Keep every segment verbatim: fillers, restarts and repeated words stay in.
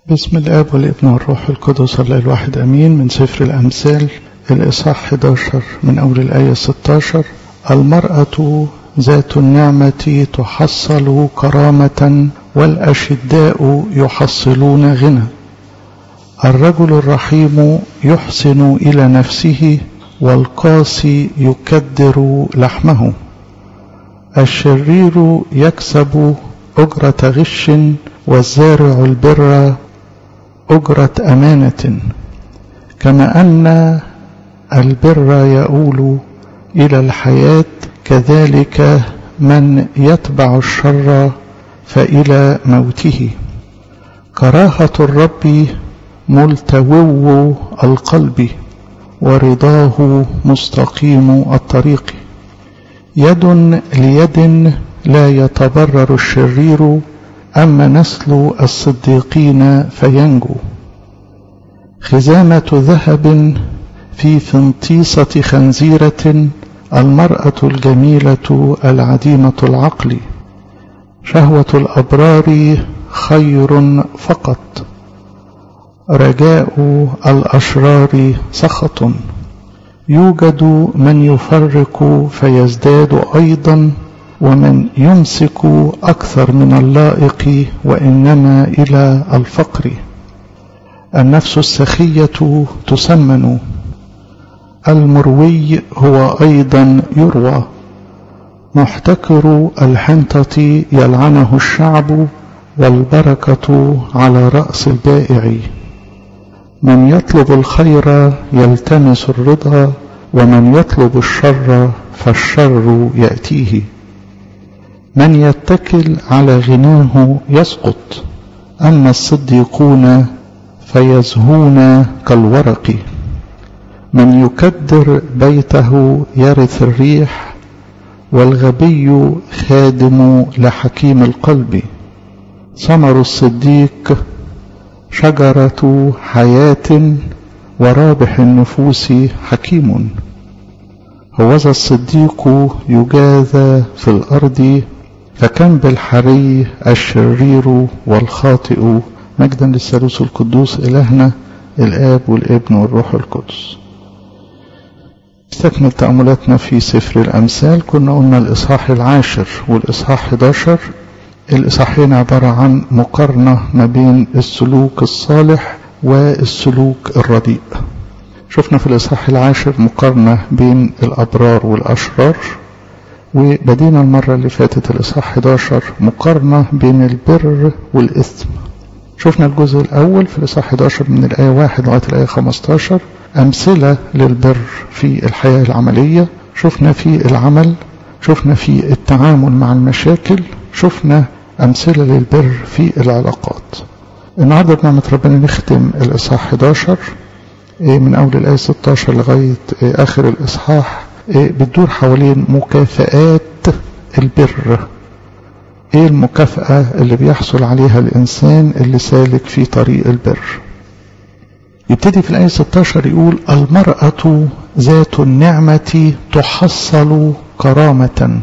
بسم الآب والابن والروح القدس الله الواحد أمين. من سفر الأمثال الإصحاح أحد عشر من أول الآية ستة عشر. المرأة ذات النعمة تحصل كرامة والأشداء يحصلون غنى. الرجل الرحيم يحسن إلى نفسه والقاسي يكدر لحمه. الشرير يكسب أجرة غش والزارع البر أجرة أمانة. كما أن البر يؤول إلى الحياة كذلك من يتبع الشر فإلى موته. كراهة الرب ملتوو القلب ورضاه مستقيم الطريق. يد ليد لا يتبرر الشرير أما نسل الصديقين فينجو. خزامة ذهب في فنطيسة خنزيرة. المرأة الجميلة العديمة العقل. شهوة الأبرار خير فقط. رجاء الأشرار سخط. يوجد من يفرق فيزداد أيضا ومن يمسك أكثر من اللائق وإنما إلى الفقر. النفس السخية تسمن. المروي هو أيضا يروى. محتكر الحنطة يلعنه الشعب والبركة على رأس البائع. من يطلب الخير يلتمس الرضا ومن يطلب الشر فالشر يأتيه. من يتكل على غناه يسقط أما الصديقون فيزهون كالورق. من يكدر بيته يرث الريح والغبي خادم لحكيم القلب. ثمر الصديق شجرة حياة ورابح النفوس حكيم. هوذا الصديق يجاذى في الأرض فكم بالحري الشرير والخاطئ. مجدا للثالوث القدوس إلهنا الآب والابن والروح القدس. استكمل تأملاتنا في سفر الأمثال. كنا قلنا الإصحاح العاشر والإصحاح أحد عشر. الإصحاحين عبارة عن مقارنة ما بين السلوك الصالح والسلوك الرديء. شفنا في الإصحاح العاشر مقارنة بين الأبرار والأشرار، وبدينا المرة اللي فاتت الإصحاح أحد عشر مقارنة بين البر والإثم. شفنا الجزء الأول في الإصحاح أحد عشر من الآية واحد لغاية الآية خمسة عشر أمثلة للبر في الحياة العملية. شفنا في العمل، شفنا في التعامل مع المشاكل، شفنا أمثلة للبر في العلاقات. النهاردة بنعمة ربنا نختم الإصحاح أحد عشر من أول الآية ستة عشر لغاية آخر الإصحاح بتدور حوالين مكافآت البر. ايه المكافأة اللي بيحصل عليها الإنسان اللي سالك في طريق البر؟ يبتدي في الآية ستة عشر يقول: المرأة ذات النعمة تحصل كرامة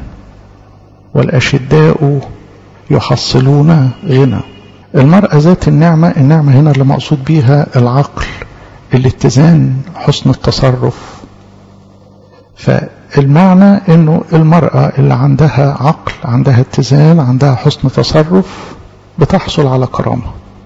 والأشداء يحصلون غنى. المرأة ذات النعمة، النعمة هنا اللي مقصود بيها العقل، الاتزان، حسن التصرف. فالمعنى انه المرأة اللي عندها عقل، عندها اتزان، عندها حسن تصرف، بتحصل على كرامة.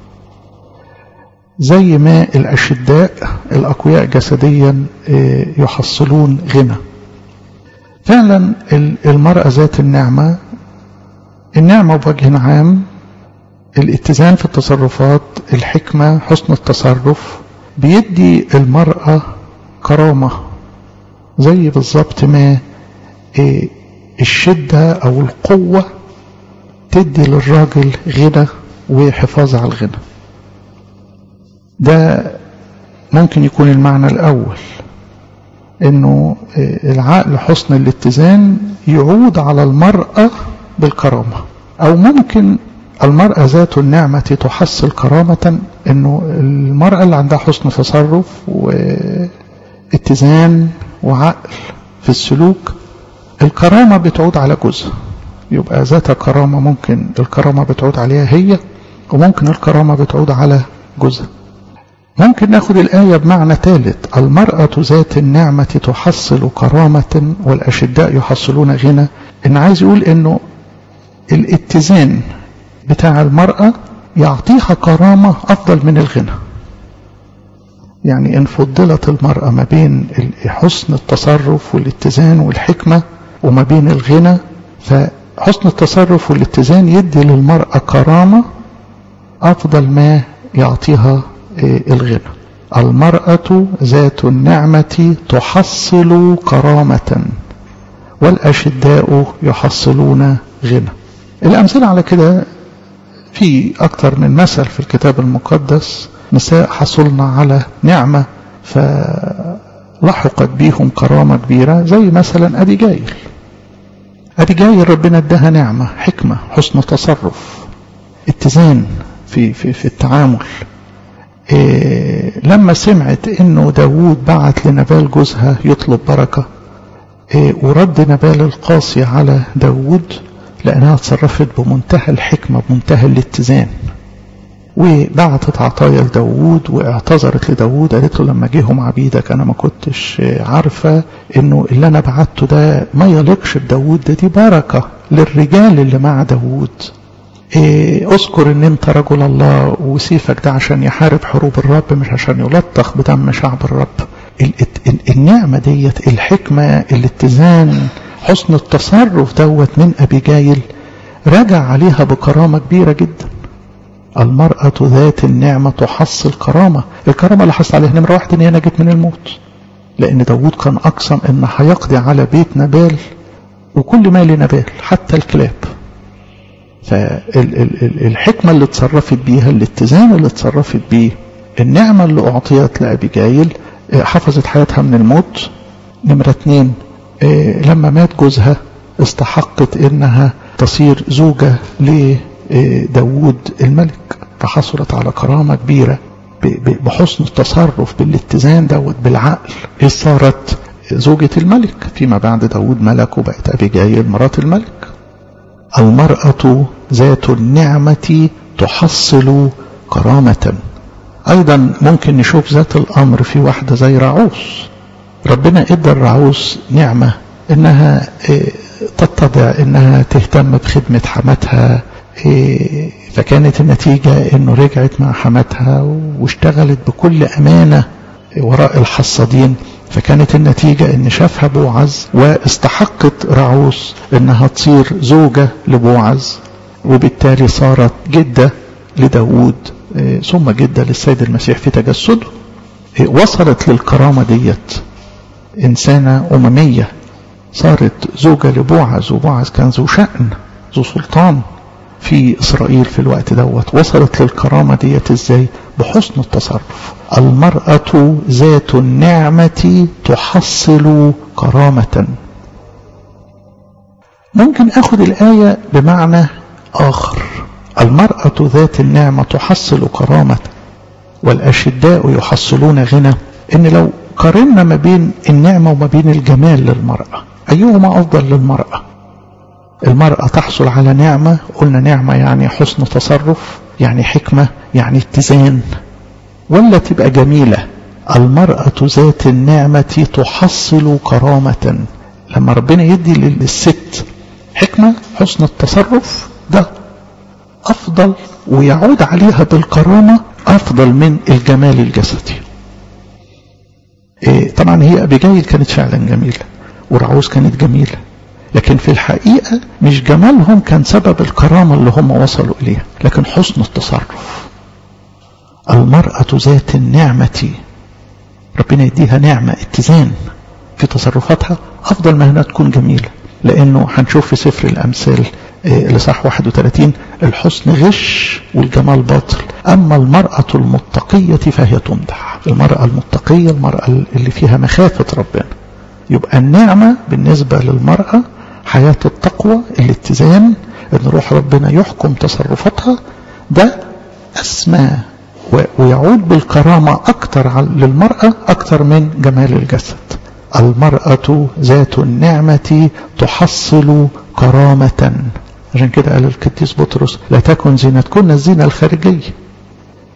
زي ما الأشداء الأقوياء جسديا يحصلون غنى. فعلا المرأة ذات النعمة، النعمة بوجه عام الاتزان في التصرفات، الحكمة، حسن التصرف، بيدي المرأة كرامة. زي بالظبط ما الشدة أو القوة تدي للراجل غنى وحفاظ على الغنى. ده ممكن يكون المعنى الأول، إنه العقل حسن الاتزان يعود على المرأة بالكرامة. أو ممكن المرأة ذات النعمة تحصل كرامة، إنه المرأة اللي عندها حسن تصرف واتزان وعقل في السلوك، الكرامة بتعود على جزء. يبقى ذات كرامة ممكن الكرامة بتعود عليها هي، وممكن الكرامة بتعود على جوزها. ممكن ناخد الآية بمعنى ثالث، المرأة ذات النعمة تحصل كرامة والأشداء يحصلون غنى. إن عايز يقول إنه الاتزان بتاع المرأة يعطيها كرامة أفضل من الغنى. يعني إن فضلت المرأة ما بين حسن التصرف والاتزان والحكمة وما بين الغنى، فحسن التصرف والاتزان يدي للمرأة كرامة أفضل ما يعطيها الغنى. المرأة ذات النعمة تحصل كرامة والأشداء يحصلون غنى. الأمثلة على كده في أكثر من مثل في الكتاب المقدس، نساء حصلنا على نعمة فلحقت بيهم كرامة كبيرة، زي مثلا أبيجايل. أبيجايل ربنا اداها نعمة، حكمة، حسن تصرف، اتزان في, في, في التعامل. إيه لما سمعت انه داود بعت لنبال جوزها يطلب بركة، إيه ورد نبال القاسي على داود لأنها تصرفت بمنتهى الحكمة بمنتهى الاتزان، وبعتت عطايا لداود واعتذرت لداود، قالت له لما جيهم عبيدك انا ما كنتش عارفة انه اللي انا بعته ده ما يليقش بداود، ده دي بركة للرجال اللي مع داود. إيه اذكر ان انت رجل الله وسيفك ده عشان يحارب حروب الرب مش عشان يلطخ بدم شعب الرب. ال ال النعمة ديت، الحكمة، الاتزان، حسن التصرف دوت من أبيجايل رجع عليها بكرامة كبيرة جدا. المرأة ذات النعمة تحصل كرامة. الكرامة اللي حصل عليها نمرة واحد ان هي نجت من الموت، لان داود كان اقسم ان هيقضي على بيت نبال وكل مال نبال حتى الكلاب. فالحكمة اللي اتصرفت بيها، الاتزان اللي اتصرفت بيه، النعمة اللي اعطيت لأبيجايل حفظت حياتها من الموت. نمرة اتنين، لما مات جوزها استحقت انها تصير زوجة لداود الملك، فحصلت على كرامة كبيرة بحسن التصرف بالاتزان دوت بالعقل. صارت زوجة الملك فيما بعد داود ملك وبقت أبيجايل مرات الملك. المرأة ذات النعمة تحصل كرامة. أيضا ممكن نشوف ذات الأمر في واحدة زي رعوس. ربنا ادى الرعوس نعمة انها تتضع، انها تهتم بخدمة حماتها، فكانت النتيجة انه رجعت مع حماتها واشتغلت بكل امانة وراء الحصادين، فكانت النتيجة ان شافها بوعز واستحقت رعوس انها تصير زوجة لبوعز، وبالتالي صارت جدة لداود ثم جدة للسيد المسيح في تجسده. وصلت للكرامة ديت إنسانة أممية، صارت زوجة لبوعز، وبوعز كان ذو شأن ذو سلطان في إسرائيل في الوقت دوت. وصلت للكرامة ديت إزاي؟ بحسن التصرف. المرأة ذات النعمة تحصل كرامة. ممكن أخذ الآية بمعنى آخر، المرأة ذات النعمة تحصل كرامة والأشداء يحصلون غنى. إن لو قارنا ما بين النعمة وما بين الجمال للمرأة، أيهما أفضل للمرأة؟ المرأة تحصل على نعمة، قلنا نعمة يعني حسن تصرف، يعني حكمة، يعني اتزان، ولا تبقى جميلة؟ المرأة ذات النعمة تحصل كرامة. لما ربنا يدي للست حكمة، حسن التصرف، ده أفضل ويعود عليها بالكرامة أفضل من الجمال الجسدي. إيه طبعا هي أبيجايل كانت فعلا جميلة ورعوس كانت جميلة، لكن في الحقيقة مش جمالهم كان سبب الكرامة اللي هم وصلوا إليها، لكن حسن التصرف. المرأة ذات النعمة، ربنا يديها نعمة اتزان في تصرفاتها أفضل ما هنا تكون جميلة. لأنه هنشوف في سفر الأمثال الإصحاح واحد وثلاثين الحسن غش والجمال باطل، أما المرأة المتقية فهي تمدح. المرأة المتقية، المرأة اللي فيها مخافة ربنا. يبقى النعمة بالنسبة للمرأة حياة التقوى، الاتزان، ان روح ربنا يحكم تصرفاتها، ده أسمى ويعود بالكرامة أكتر للمرأة أكتر من جمال الجسد. المرأة ذات النعمة تحصل كرامة. عشان كده قال القديس بطرس لا تكن زينتكن الزينة الخارجية،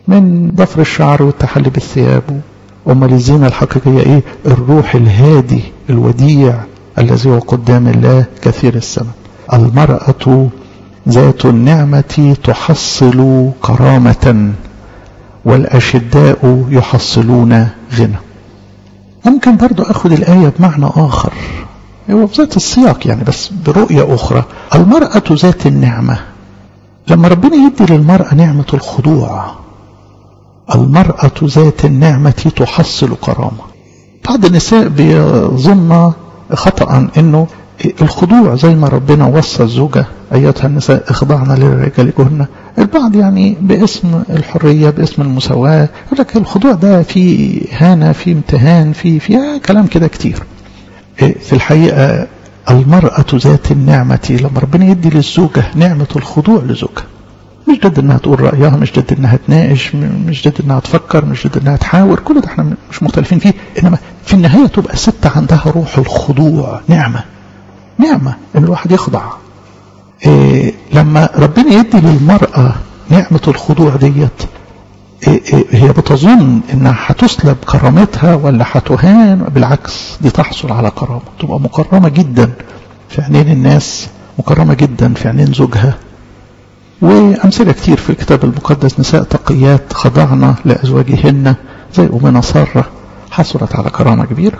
من ضفر الشعر والتحلي بالثياب. أمال الزينة الحقيقية إيه؟ الروح الهادي الوديع الذي هو قدام الله كثير الثمن. المرأة ذات النعمة تحصل كرامة والأشداء يحصلون غنى. ممكن برضو أخذ الآية بمعنى آخر، هو بذات السياق يعني بس برؤية أخرى. المرأة ذات النعمة، لما ربنا يدي للمرأة نعمة الخضوع، المرأة ذات النعمة تحصل كرامة. بعض النساء بيظن خطأ انه الخضوع زي ما ربنا وصى الزوجة ايتها النساء اخضعنا لرجالكن، البعض يعني باسم الحرية باسم المساواة يقول لك الخضوع ده في هانة في امتهان في في كلام كده كتير. في الحقيقة المرأة ذات النعمة لما ربنا يدي للزوجة نعمة الخضوع لزوجها، مش ضد انها تقول رأيها، مش ضد انها تناقش، مش ضد انها تفكر، مش ضد انها تحاور، كل ده احنا مش مختلفين فيه، انما في النهاية تبقى ست عندها روح الخضوع. نعمة نعمة ان الواحد يخضع. إيه لما ربنا يدي للمرأة نعمة الخضوع ديت، إيه إيه هي بتظن انها هتسلب كرامتها ولا هتهان؟ بالعكس، دي تحصل على كرامة، تبقى مكرمة جدا في عينين الناس، مكرمة جدا في عينين زوجها. وأمثلة كتير في الكتاب المقدس، نساء تقيات خضعنا لأزواجهن زي أمنا سارة حصلت على كرامة كبيرة.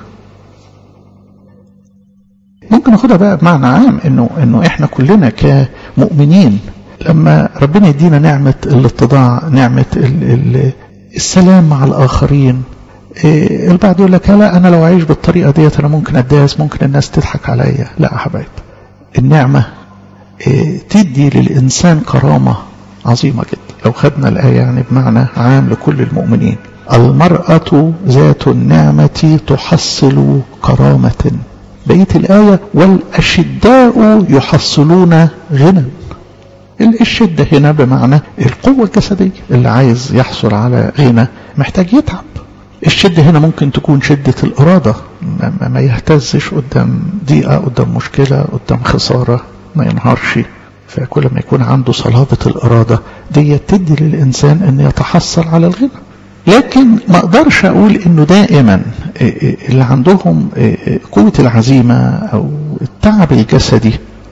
ممكن ناخدها بقى بمعنى عام انه انه احنا كلنا كمؤمنين لما ربنا يدينا نعمة الاتضاع، نعمة ال ال السلام مع الآخرين. إيه البعض يقول لك لا أنا لو أعيش بالطريقة ديت أنا ممكن أداس، ممكن الناس تضحك عليا. لا يا حبايب، النعمة إيه تدي للإنسان كرامة عظيمة جدا. لو خدنا الآية يعني بمعنى عام لكل المؤمنين، المرأة ذات النعمة تحصل كرامة. بقية الآية والأشداء يحصلون غنى. الشدة هنا بمعنى القوة الجسدية، اللي عايز يحصل على غنى محتاج يتعب. الشدة هنا ممكن تكون شدة الإرادة، ما يهتزش قدام ضيقة، قدام مشكلة، قدام خسارة، ما ينهارش. فكل ما يكون عنده صلابة الإرادة دي تدي للإنسان أن يتحصل على الغنى. لكن ما أقدرش أقول أنه دائما اللي عندهم قوة العزيمة أو التعب الجسدي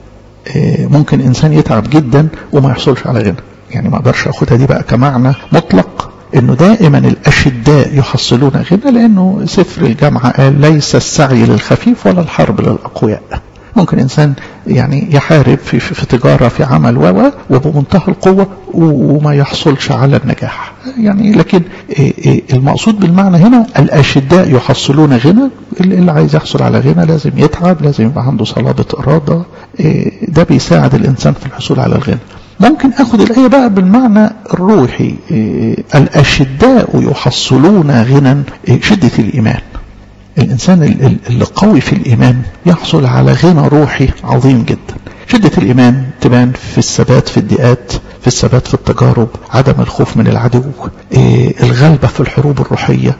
ممكن إنسان يتعب جدا وما يحصلش على غنى. يعني ما أقدرش أخدها دي بقى كمعنى مطلق أنه دائما الأشداء يحصلون غنى، لأنه سفر الجامعة قال ليس السعي للخفيف ولا الحرب للأقوياء. ممكن إنسان يعني يحارب في, في, في تجارة في عمل و وبمنتهى القوة وما يحصلش على النجاح. يعني لكن المقصود بالمعنى هنا الأشداء يحصلون غنى. اللي عايز يحصل على غنى لازم يتعب، لازم يبقى عنده صلابة إرادة، ده بيساعد الإنسان في الحصول على الغنى. ممكن أخذ الآية بقى بالمعنى الروحي، الأشداء يحصلون غنى، شدة الإيمان. الإنسان اللي قوي في الإيمان يحصل على غنى روحي عظيم جدا. شدة الإيمان تبان في الثبات في الضيقات، في الثبات في التجارب، عدم الخوف من العدو، الغلبة في الحروب الروحية.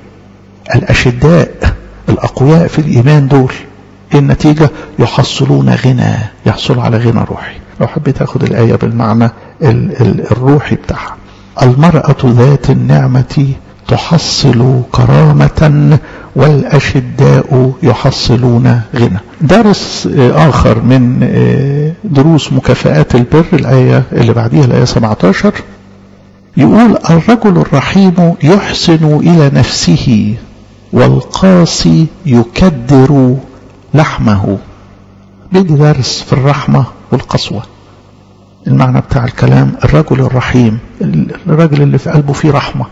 الأشداء الأقوياء في الإيمان دول النتيجة يحصلون غنى، يحصلوا على غنى روحي. لو حبيت أخذ الآية بالمعنى الروحي بتاعها، المرأة ذات النعمة تحصل كرامة والأشداء يحصلون غنى. درس آخر من دروس مكافآت البر، الآية اللي بعديها الآية سبعة عشر، يقول الرجل الرحيم يحسن إلى نفسه والقاسي يكدر لحمه. بدي درس في الرحمة والقسوة. المعنى بتاع الكلام الرجل الرحيم، الرجل اللي في قلبه فيه رحمة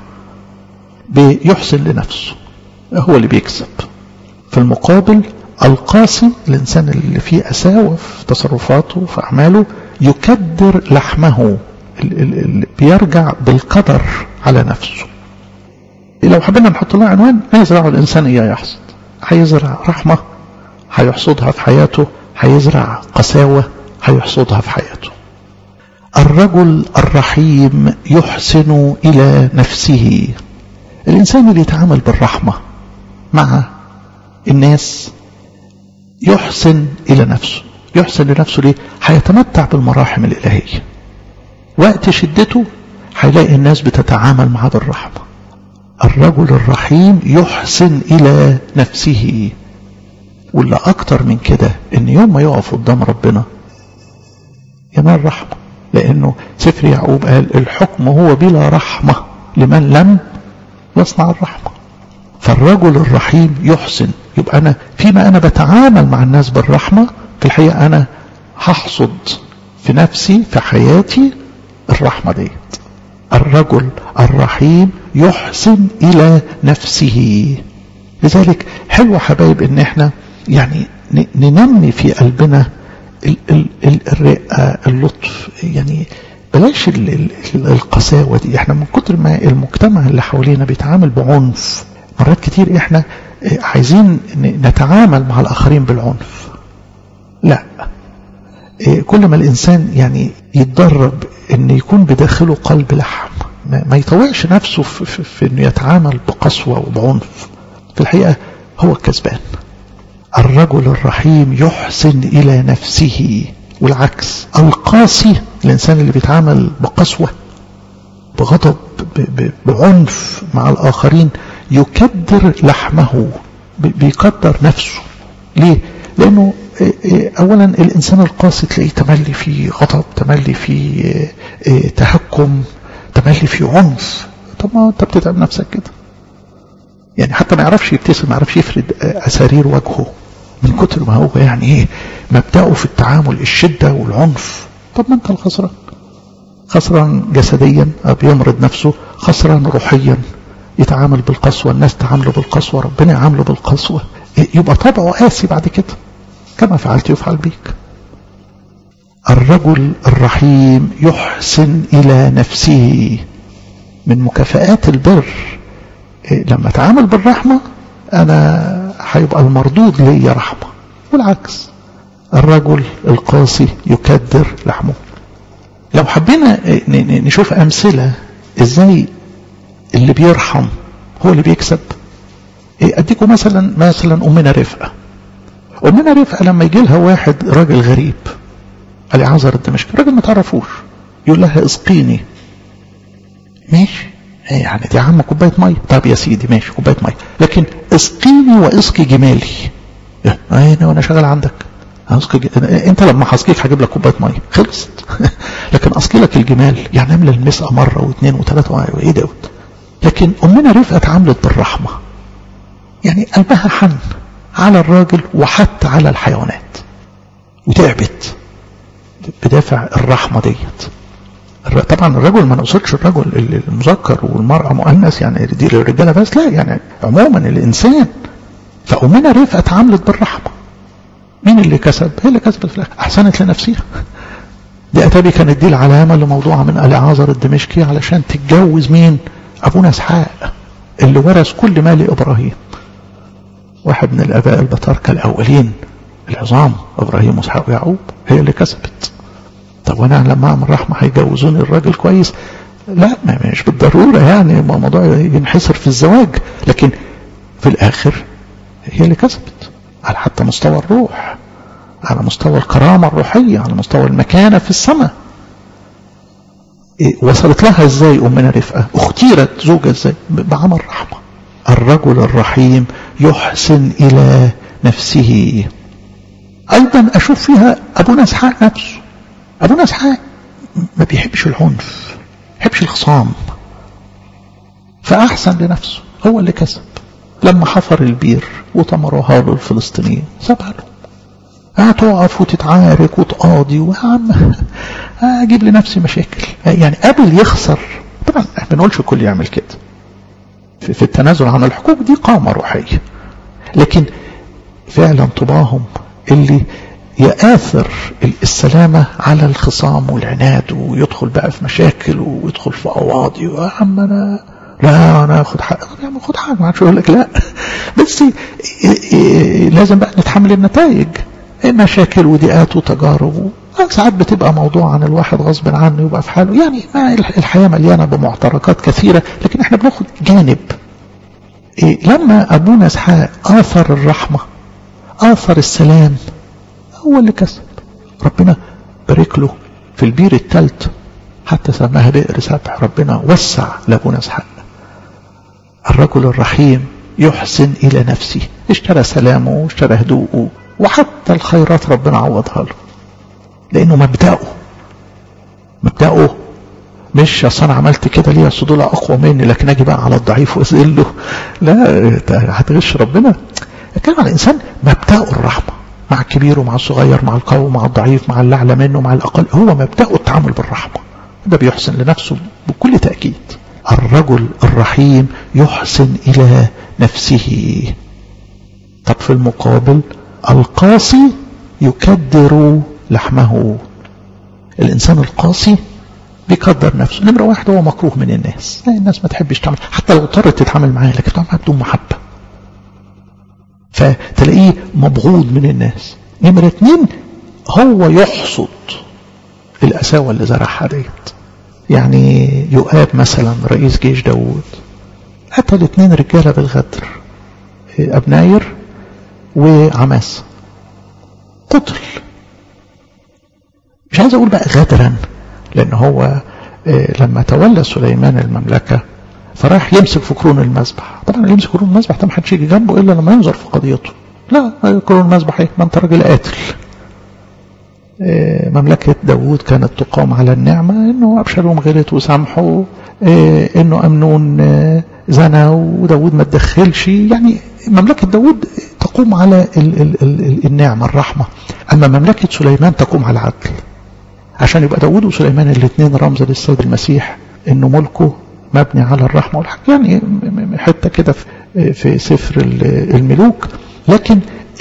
بيحسن لنفسه، هو اللي بيكسب. في المقابل القاسي، الإنسان اللي فيه أساوة في تصرفاته في أعماله، يكدر لحمه، اللي بيرجع بالقدر على نفسه. لو حبينا نحط لها عنوان، ما يزرعه الإنسان إياه يحصد. هيزرع رحمة هيحصدها في حياته، هيزرع قساوة هيحصدها في حياته. الرجل الرحيم يحسن إلى نفسه. الإنسان اللي يتعامل بالرحمة مع الناس يحسن إلى نفسه. يحسن لنفسه ليه؟ هيتمتع بالمراحم الإلهية. وقت شدته هيلاقي الناس بتتعامل معاه بالرحمة. الرجل الرحيم يحسن إلى نفسه. واللي أكتر من كده إن يوم ما يقف قدام ربنا ينال رحمة، لأنه سفر يعقوب قال الحكم هو بلا رحمة لمن لم يصنع الرحمة. فالرجل الرحيم يحسن. يبقى أنا فيما أنا بتعامل مع الناس بالرحمة في الحقيقة أنا هحصد في نفسي في حياتي الرحمة ديت. الرجل الرحيم يحسن إلى نفسه. لذلك حلو حبايب إن احنا يعني ننمي في قلبنا الرقة اللطف، يعني بلاش القساوة دي. احنا من كتر ما المجتمع اللي حوالينا بيتعامل بعنف، مرات كتير احنا عايزين نتعامل مع الآخرين بالعنف. لا، كل ما الإنسان يعني يتدرب ان يكون بداخله قلب لحم، ما يطوعش نفسه في, في, في انه يتعامل بقسوة وبعنف، في الحقيقة هو الكسبان. الرجل الرحيم يحسن إلى نفسه. والعكس القاسي، الإنسان اللي بيتعامل بقسوة بغضب بعنف مع الآخرين، يكدر لحمه، بيقدر نفسه. ليه؟ لأنه أولا الإنسان القاسي تلاقيه تملي فيه غضب، تملي فيه تهكم، تملي فيه عنف. طب ما أنت بتتعب نفسك كده. يعني حتى ما يعرفش يبتسم، ما يعرفش يفرد أسارير وجهه من كتر ما هو يعني ايه مبدأه في التعامل الشدة والعنف. طب ما انت الخسران، خسران جسديا بيمرض نفسه، خسران روحيا يتعامل بالقسوة، الناس تعامله بالقسوة، ربنا يعامله بالقسوة، يبقى طبعه قاسي بعد كده. كما فعلت يفعل بيك. الرجل الرحيم يحسن إلى نفسه. من مكافآت البر لما تعامل بالرحمة أنا هيبقى المردود لي رحمة. والعكس الرجل القاسي يكدر لحمه. لو حبينا نشوف أمثلة إزاي اللي بيرحم هو اللي بيكسب، أديكم مثلا مثلا أمنا رفقة. أمنا رفقة لما يجي لها واحد راجل غريب العازر الدمشقي، راجل ما تعرفوش، يقول لها اسقيني. ماشي، يعني دي عم كوبايه ميه. طب يا سيدي ماشي كوبايه ميه، لكن اسقيني واسقي جمالي. انا وانا شغال عندك اسقي ج... انت لما هسقيك هجيب لك كوبايه ميه خلصت. لكن اسقي لك الجمال يعني املى المسقه مره واثنين وثلاثه وايه دوت. لكن امنا رفقه اتعاملت بالرحمه، يعني قلبها حن على الراجل وحتى على الحيوانات، وتعبت بدافع الرحمه ديت. طبعا الرجل ما نقصدش الرجل المذكر والمرأة مؤنث، يعني دي للرجالة بس، لا، يعني عموما الإنسان. فأمنا رفقة اتعاملت بالرحمة. مين اللي كسب؟ هي اللي كسبت في الآخر، أحسنت لنفسها. دي أتابي كانت دي العلامة اللي موضوعة من العازر الدمشقي علشان تتجوز مين؟ أبونا إسحاق اللي ورث كل مال إبراهيم، واحد من الآباء البطاركة الأولين العظام، إبراهيم وإسحاق ويعقوب. هي اللي كسبت. طب وانا لما اعمل رحمه هيجوزوني الراجل كويس؟ لا، ما مش بالضروره، يعني الموضوع ينحصر في الزواج، لكن في الاخر هي اللي كسبت على حتى مستوى الروح، على مستوى الكرامه الروحيه، على مستوى المكانه في السماء. إيه وصلت لها ازاي امنا رفقه؟ اختيرت زوجها ازاي؟ بعمل رحمه. الرجل الرحيم يحسن الى نفسه. ايضا اشوف فيها ابونا اسحاق نفسه. أبونا إسحاق ما بيحبش العنف، ما بيحبش الخصام، فأحسن لنفسه، هو اللي كسب. لما حفر البير وطمروها له الفلسطينيين سابها له، هتقف وتتعارك وتقاضي، وعم أجيب لنفسي مشاكل. يعني قبل يخسر. طبعا ما بنقولش الكل يعمل كده، في التنازل عن الحقوق دي قامة روحية، لكن فعلا طباعهم اللي يآثر السلامة على الخصام والعناد، ويدخل بقى في مشاكل ويدخل في قواضي. ويا عم انا لا انا اخد حق، طب يا عم خد حق، ما عادش يقول لك لا، بس لازم بقى نتحمل النتائج، مشاكل وضيقات وتجارب. ساعات بتبقى موضوع عن الواحد غصب عنه يبقى في حاله، يعني ما الحياة مليانة بمعتركات كثيرة، لكن احنا بناخد جانب. لما ابونا اسحاق آثر الرحمة، آثر السلام، هو اللي كسب. ربنا بارك له في البير الثالث، حتى سماها بئر سبع. ربنا وسع لابونا اسحاق. الرجل الرحيم يحسن إلى نفسه، اشترى سلامه واشترى هدوءه، وحتى الخيرات ربنا عوضها له، لأنه مبدأه مبدأه مش أصل أنا عملت كده ليه أصل دول أقوى مني لكن أجي بقى على الضعيف وأذله. لا، هتغش ربنا. كان على الإنسان مبدأه الرحمة مع الكبير ومع الصغير، مع القوي مع الضعيف، مع اللي أعلى منه مع الأقل. هو مبدأه التعامل بالرحمة، ده بيحسن لنفسه بكل تأكيد. الرجل الرحيم يحسن إلى نفسه. طب في المقابل القاسي يكدر لحمه. الإنسان القاسي بيقدر نفسه. نمرة واحد هو مكروه من الناس، الناس ما تحبش تعمل، حتى لو اضطرت تتعامل معاه لكن تعمل بدون محبة، فتلاقيه مبغوض من الناس. نمرة اتنين هو يحصد الأساوة اللي زرعها ديت. يعني يؤاب مثلا رئيس جيش داود قتل اتنين رجالة بالغدر، أبناير وعماس، قتل. مش عايز أقول بقى غدرا، لأن هو لما تولى سليمان المملكة فراح يمسك في قرون المذبح. طبعا اللي يمسك قرون المذبح ده محدش يجي جنبه إلا لما ينظر في قضيته. لا، قرون المذبح ايه؟ ما انت راجل قاتل. مملكة داود كانت تقام على النعمة، انه أبشالوم غلط وسامحه، انه أمنون زنى وداود ما تدخلش. يعني مملكة داود تقوم على ال ال ال النعمة الرحمة، أما مملكة سليمان تقوم على العدل. عشان يبقى داود وسليمان الاثنين رمز للسيد المسيح، انه ملكه مبني على الرحمة والحق. يعني حتى كده في سفر الملوك. لكن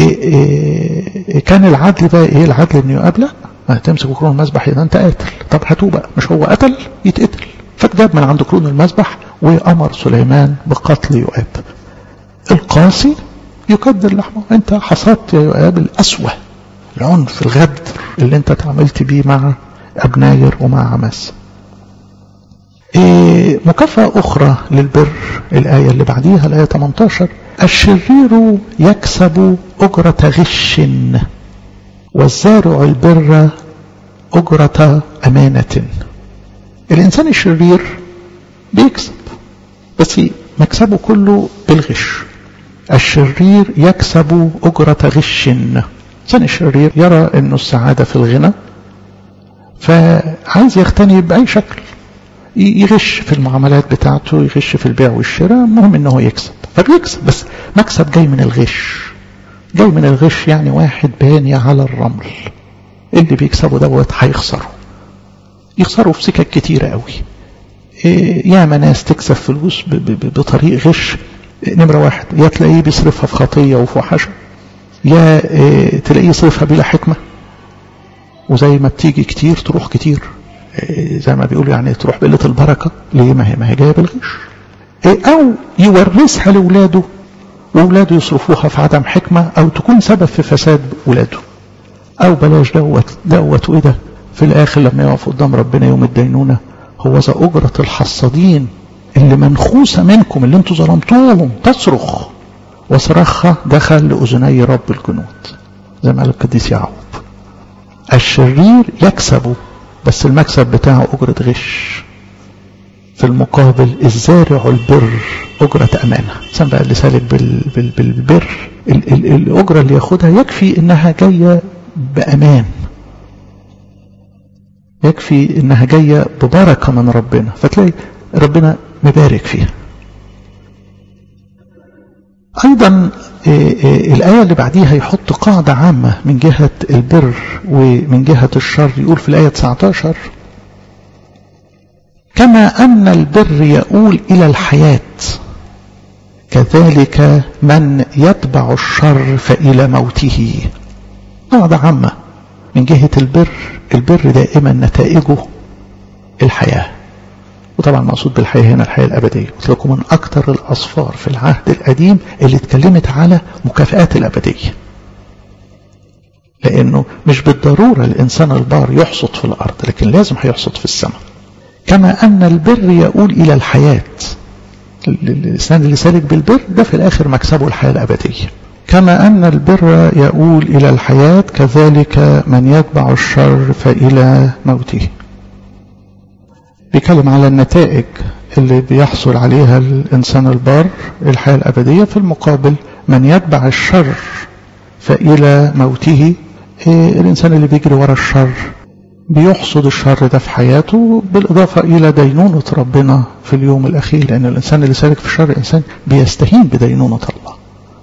كان العدل بقى ايه؟ العدل انه يؤاب لا، ما تمسك قرون المذبح اذا انت قاتل. طب هاتوه بقى، مش هو قتل يتقتل. فاتجاب من عند قرون المذبح وامر سليمان بقتل يؤاب. القاسي يقدر لحمه. انت حصدت يا يؤاب الأسوأ، العنف الغدر اللي انت تعاملت بيه مع أبناير ومع عماس. إيه مكافأة أخرى للبر، الآية اللي بعديها الآية ثمانية عشر: الشرير يكسب أجرة غش والزارع البر أجرة أمانة. الإنسان الشرير بيكسب بس مكسبه كله بالغش. الشرير يكسب أجرة غش. الإنسان الشرير يرى أنه السعادة في الغنى، فعايز يغتني بأي شكل، يغش في المعاملات بتاعته، يغش في البيع والشراء، المهم أنه يكسب. فبيكسب بس مكسب جاي من الغش. جاي من الغش يعني واحد باني على الرمل. اللي بيكسبه دوت هيخسره، يخسروا في سكك كتيرة قوي. ياما ناس تكسب فلوس بطريق غش. نمرة واحد يا تلاقيه بيصرفها في خطية وفحشة، يا تلاقيه يصرفها بلا حكمة، وزي ما بتيجي كتير تروح كتير، زي ما بيقولوا يعني تروح بقلة البركة. ليه؟ ما هي ما هي جاية بالغش. أو يورثها لأولاده وأولاده يصرفوها في عدم حكمة، أو تكون سبب في فساد أولاده. أو بلاش دوت دوت وإيه ده، في الآخر لما يقف قدام ربنا يوم الدينونة هو ذا أجرة الحصادين اللي منخوسة منكم، اللي انتوا ظلمتوهم، تصرخ وصرخها دخل لأذني رب الجنود، زي ما قال القديس يعقوب. الشرير يكسبه بس المكسب بتاعه أجرة غش. في المقابل الزارع البر أجرة أمانة. سن بقى اللي سالك بال بال بالبر، ال ال الأجرة اللي ياخدها يكفي إنها جاية بأمان، يكفي إنها جاية ببركة من ربنا، فتلاقي ربنا مبارك فيها. أيضا الآية اللي بعديها يحط قاعدة عامة من جهة البر ومن جهة الشر. يقول في الآية تسعة عشر: كما أن البر يؤول إلى الحياة كذلك من يتبع الشر فإلى موته. قاعدة عامة من جهة البر. البر دائما نتائجه الحياة، وطبعا مقصود بالحياة هنا الحياة الأبدية. قلت لكم من أكثر الأسفار في العهد القديم اللي اتكلمت على مكافآت الأبدية، لأنه مش بالضرورة الإنسان البار يحصد في الأرض، لكن لازم هيحصد في السماء. كما أن البر يؤول إلى الحياة، الإنسان اللي سالك بالبر ده في الآخر مكسبه الحياة الأبدية. كما أن البر يؤول إلى الحياة كذلك من يتبع الشر فإلى موته. بيتكلم على النتائج اللي بيحصل عليها الإنسان البار، الحياة الأبدية. في المقابل من يتبع الشر فإلى موته، الإنسان اللي بيجري ورا الشر بيحصد الشر ده في حياته، بالإضافة إلى دينونة ربنا في اليوم الأخير، لأن الإنسان اللي سالك في الشر إنسان بيستهين بدينونة الله.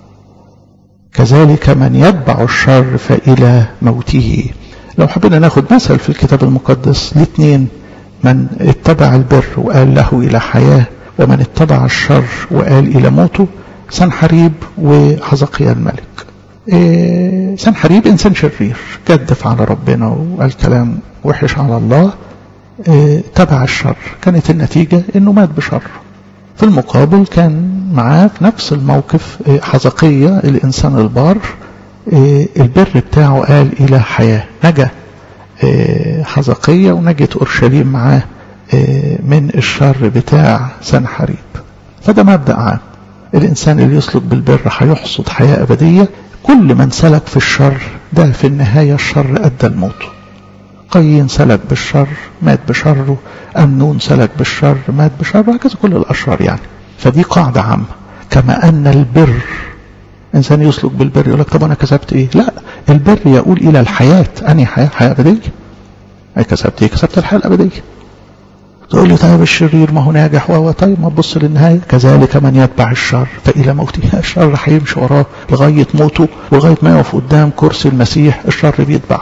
كذلك من يتبع الشر فإلى موته. لو حبينا ناخد مثل في الكتاب المقدس الاثنين، من اتبع البر وقال له إلى حياة، ومن اتبع الشر وقال إلى موته، سنحريب وحزقيا الملك. إيه سنحريب إنسان شرير، كذب على ربنا وقال كلام وحش على الله، إيه تبع الشر، كانت النتيجة إنه مات بشر. في المقابل كان معاه في نفس الموقف إيه حزقيا الإنسان البار، إيه البر بتاعه قال إلى حياة، نجا إيه حزقيا ونجت أورشليم معاه إيه من الشر بتاع سنحريب. فده مبدأ عام، الإنسان اللي يسلك بالبر هيحصد حياة أبدية. كل من سلك في الشر ده في النهاية الشر أدى الموت. قايين سلك بالشر مات بشره، أمنون سلك بالشر مات بشره، هكذا كل الأشرار يعني. فدي قاعدة عامة. كما أن البر، إنسان يسلك بالبر يقول لك طب أنا كسبت إيه؟ لا، البر يقول إلى الحياة. أنهي حياة؟ حياة أبدية. أي كسبت إيه؟ كسبت الحياة الأبدية. تقول لي طيب الشرير ما هو ناجح، وهو طيب ما تبص للنهاية. كذلك من يتبع الشر فإلى موته، الشر هيمشي وراه لغاية موته، ولغاية ما يقف قدام كرسي المسيح الشر بيتبعه.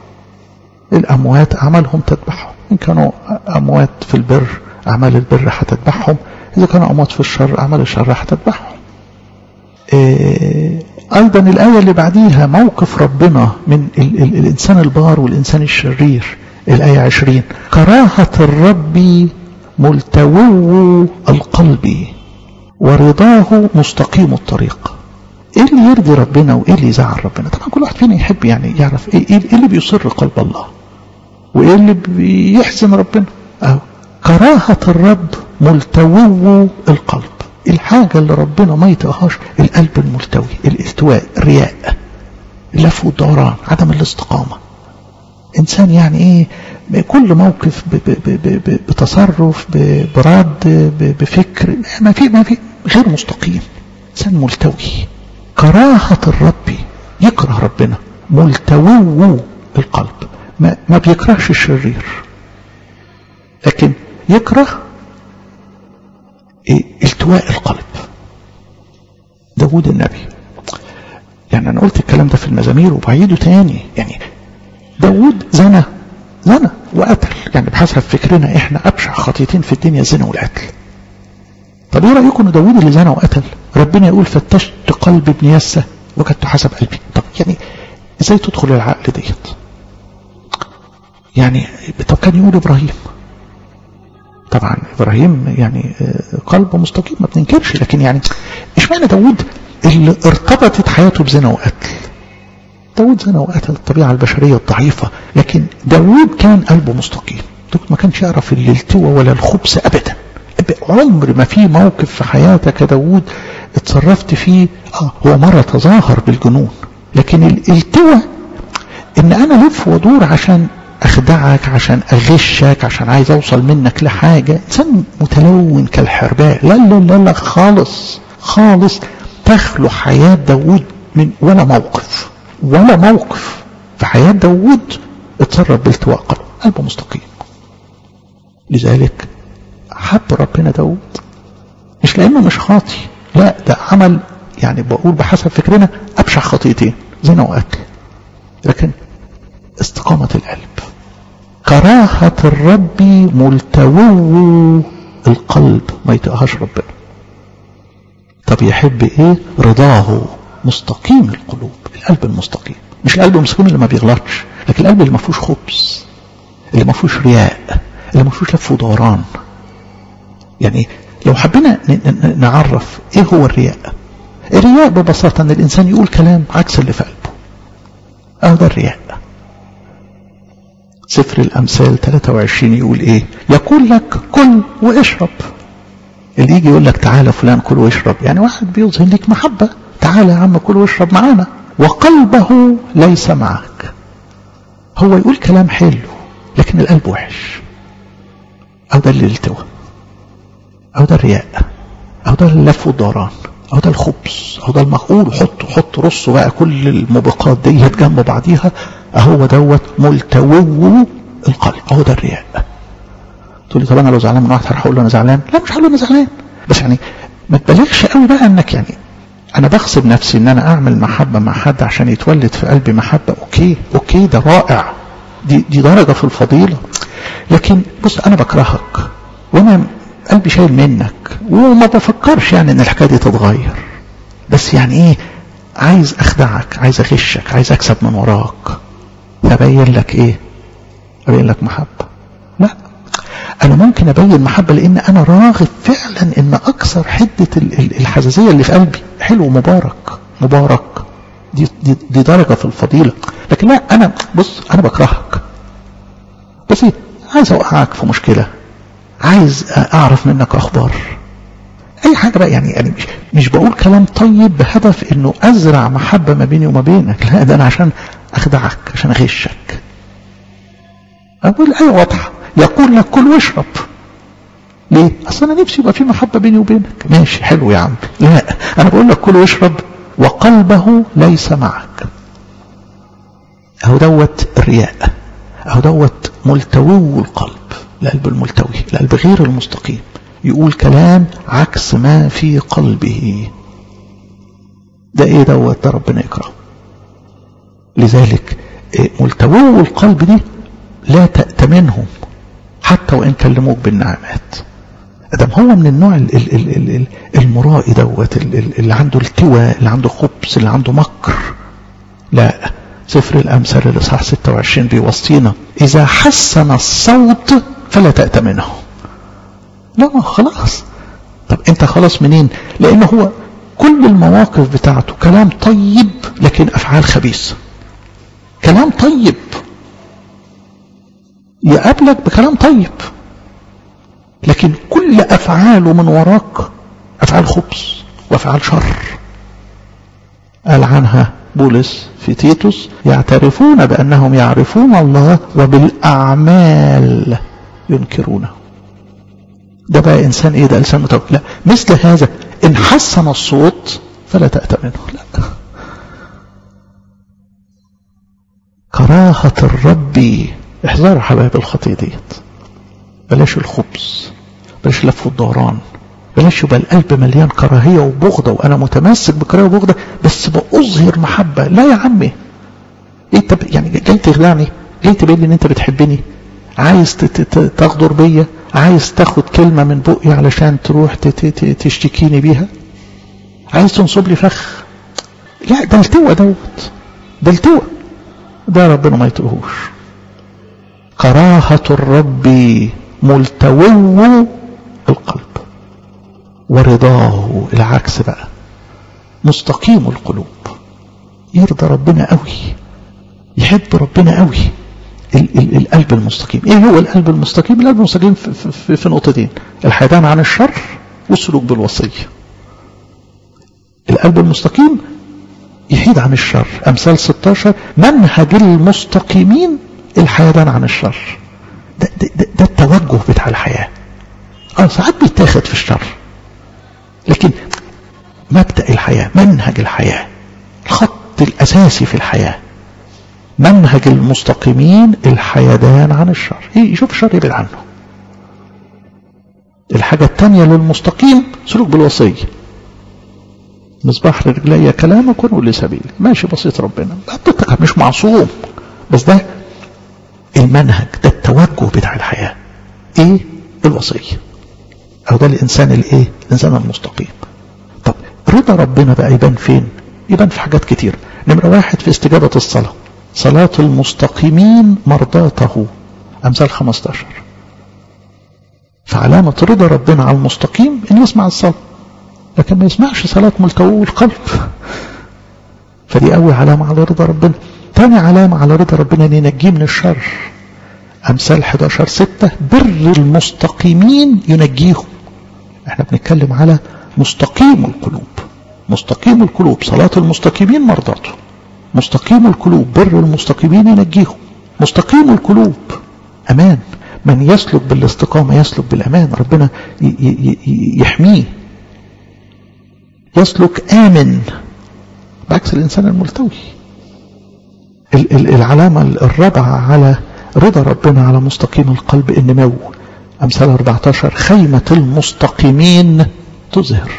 الأموات أعمالهم تتبعهم، إن كانوا أموات في البر أعمال البر هتتبعهم، إذا كانوا أموات في الشر أعمال الشر هتتبعهم. إيه أيضا الآية اللي بعديها موقف ربنا من ال ال الإنسان البار والإنسان الشرير. الآية عشرين، كراهة الرب ملتوو القلب ورضاه مستقيم الطريق. ايه اللي يرضي ربنا وايه اللي يزعل ربنا؟ طبعا كل واحد فينا يحب يعني يعرف ايه, إيه اللي بيصر قلب الله وايه اللي بيحزن ربنا. اهو كراهة الرب ملتوو القلب، الحاجة اللي ربنا ما يطيقهاش القلب الملتوي، الالتواء، الرياء، اللف والدوران، عدم الاستقامة. إنسان يعني إيه كل موقف ب ب ب ب بتصرف برد بفكر ما في ما في غير مستقيم، إنسان ملتوي. كراهة الرب، يكره ربنا، ملتوو القلب، ما, ما بيكرهش الشرير لكن يكره إيه؟ التواء القلب. داود النبي، يعني أنا قلت الكلام ده في المزامير وبعيده تاني، يعني داود زنى زنى وقتل، يعني بحسب فكرنا احنا ابشع خطيتين في الدنيا الزنا والقتل. طب ايه رايكم ان داود اللي زنى وقتل ربنا يقول فتشت قلب ابن يسى وجدت حسب قلبي؟ طب يعني ازاي تدخل العقل ديت؟ يعني طب كان يقول ابراهيم، طبعا ابراهيم يعني قلبه مستقيم ما بننكرش، لكن يعني اشمعنى داود اللي ارتبطت حياته بزنا وقتل؟ داود زنا وقتل الطبيعة البشرية الضعيفة، لكن داود كان قلبه مستقيم، داود ما كانش يعرف الالتوى ولا الخبث أبدا. عمر ما في موقف في حياتك يا داود اتصرفت فيه آه هو مرة تظاهر بالجنون، لكن الالتوى ان انا لف ودور عشان اخدعك، عشان اغشك، عشان عايز اوصل منك لحاجة. انسان متلون كالحرباء، لا لا لا لا خالص خالص. تخلو حياة داود من ولا موقف ولا موقف في حياة داود اتصرف بالتواء قلبه، قلبه مستقيم. لذلك حب ربنا داود، مش لانه مش خاطي، لا ده عمل يعني بقول بحسب فكرنا ابشع خطيتين، زنا وقتل، لكن استقامة القلب. كراهة الرب ملتوو القلب، ما يطيقهاش ربنا. طب يحب ايه؟ رضاه مستقيم القلوب، القلب المستقيم، مش القلب المستقيم اللي ما بيغلطش، لكن القلب اللي ما فيهوش خبث، اللي ما فيهوش رياء، اللي ما فيهوش لف ودوران. يعني لو حبينا نعرف ايه هو الرياء، الرياء ببساطة ان الانسان يقول كلام عكس اللي في قلبه، اه ده الرياء. سفر الامثال ثلاثة وعشرين يقول ايه؟ يقول لك كل واشرب. اللي يجي يقول لك تعالى فلان كل واشرب، يعني واحد بيظهر لك محبة، تعالى يا عم كل واشرب معانا، وقلبه ليس معك. هو يقول كلام حلو لكن القلب وحش. أو ده الالتواء، أو ده الرياء، أو ده اللف والدوران، أو ده الخبز، أو ده المقول. حط حط رصوا بقى كل الموبقات دي جنب بعضيها، أهو دوت ملتوي القلب، أهو ده الرياء. تقول لي طب أنا لو زعلان من واحد هروح أقول له أنا زعلان؟ لا، مش هقول له أنا زعلان، بس يعني ما تبالغش قوي بقى إنك يعني أنا بغصب نفسي إن أنا أعمل محبة مع حد عشان يتولد في قلبي محبة. أوكي أوكي ده رائع، دي دي درجة في الفضيلة. لكن بص أنا بكرهك وأنا قلبي شايل منك وما بفكرش يعني إن الحكاية دي تتغير، بس يعني إيه، عايز أخدعك، عايز أغشك، عايز أكسب من وراك، فأبين لك إيه؟ أبين لك محبة؟ لا، أنا ممكن أبين محبة لأن أنا راغب فعلا إن أكسر حدة الحزازية اللي في قلبي. حلو، مبارك مبارك، دي, دي, دي درجة في الفضيلة. لكن لا، أنا بص أنا بكرهك، بس عايز أوقعك في مشكلة، عايز أعرف منك أخبار أي حاجة بقى. يعني أنا مش, مش بقول كلام طيب بهدف إنه أزرع محبة ما بيني وما بينك، لا، ده أنا عشان أخدعك، عشان أغشك. أقول أي واضحة، يقول لك كل واشرب. ليه؟ أصلا أنا نفسي يبقى في محبة بيني وبينك. ماشي حلو يا عم، لا، أنا بقول لك كل واشرب وقلبه ليس معك. أهو دوت الرياء، أهو دوت ملتوي القلب، القلب الملتوي، القلب غير المستقيم، يقول كلام عكس ما في قلبه. ده ايه دوت؟ ده ربنا يكرهه. لذلك ملتوي القلب دي لا تأتمنهم حتى وإن كلموك بالنعمات. ادم هو من النوع ال ال ال ال المرائي دوت، اللي عنده التواء، اللي عنده خبز، اللي عنده مكر. لا، سفر الأمثال الإصحاح ستة وعشرين بيوصينا إذا حسن الصوت فلا تأتمنه. لا خلاص. طب انت خلاص منين؟ لأنه هو كل المواقف بتاعته كلام طيب لكن أفعال خبيثة. كلام طيب يقابلك بكلام طيب، لكن كل أفعاله من وراك أفعال خبث وأفعال شر. قال عنها بولس في تيتوس يعترفون بأنهم يعرفون الله وبالأعمال ينكرونه. ده بقى إنسان إيه؟ ده إنسان متوكل. لا، مثل هذا إن حسن الصوت فلا تأتمنه. لا، كراهة الرب. احذروا حبايب الخطية ديت، بلاش الخبز، بلاش لف الدوران، بلاش يبقى القلب مليان كراهية وبغضة وأنا متمسك بكراهية وبغضة بس بأظهر محبة. لا يا عمي، انت يعني جاي تخدعني؟ جاي تبين لي ان انت بتحبني؟ عايز تغدر بيا؟ عايز تاخد كلمة من بقي علشان تروح تشتكيني بيها؟ عايز تنصب لي فخ؟ لا، ده التوى دوت، ده التوى ده ربنا ما يتقهوش. كراهة الرب ملتوي القلب ورضاه العكس بقى مستقيم القلوب. يرضى ربنا قوي، يحب ربنا قوي. ال ال القلب المستقيم. ايه هو القلب المستقيم؟ القلب المستقيم في, في, في نقطتين: الحيدان عن الشر والسلوك بالوصية. القلب المستقيم يحيد عن الشر. امثال ستاشر منهج المستقيمين الحيدان عن الشر. ده, ده, ده, ده التوجه بتاع الحياة. اه ساعات بيتاخد في الشر، لكن مبدأ الحياة، منهج الحياة، الخط الأساسي في الحياة، منهج المستقيمين الحيدان عن الشر. ايه؟ يشوف الشر يبعد عنه. الحاجة الثانية للمستقيم سلوك بالوصية. مصباح لرجلي كلامك ونور لسبيل. ماشي بسيط ربنا، حضرتك مش معصوم، بس ده المنهج، ده التوجه بتاع الحياة. ايه؟ الوصية. او ده الانسان الايه؟ الانسان المستقيم. طب رضا ربنا بقى يبان فين؟ يبان في حاجات كتير. نمرة واحد في استجابة الصلاة. صلاة المستقيمين مرضاته. امثال خمستاشر. فعلامة رضا ربنا على المستقيم ان يسمع الصلاة، لكن ما يسمعش صلاة ملتوي القلب. فدي اول علامة على رضا ربنا. تاني علامة على رضا ربنا ان ينجيه من الشر. امثال حداشر ستة بر المستقيمين ينجيهم. احنا بنتكلم على مستقيم القلوب. مستقيم القلوب صلاة المستقيمين مرضاته. مستقيم القلوب بر المستقيمين ينجيهم. مستقيم القلوب امان. من يسلك بالاستقامة يسلك بالأمان، ربنا يحميه، يسلك آمن، بعكس الإنسان الملتوي. العلامة الرابعة على رضا ربنا على مستقيم القلب النمو، أمثال أربعة عشر، خيمة المستقيمين تزهر.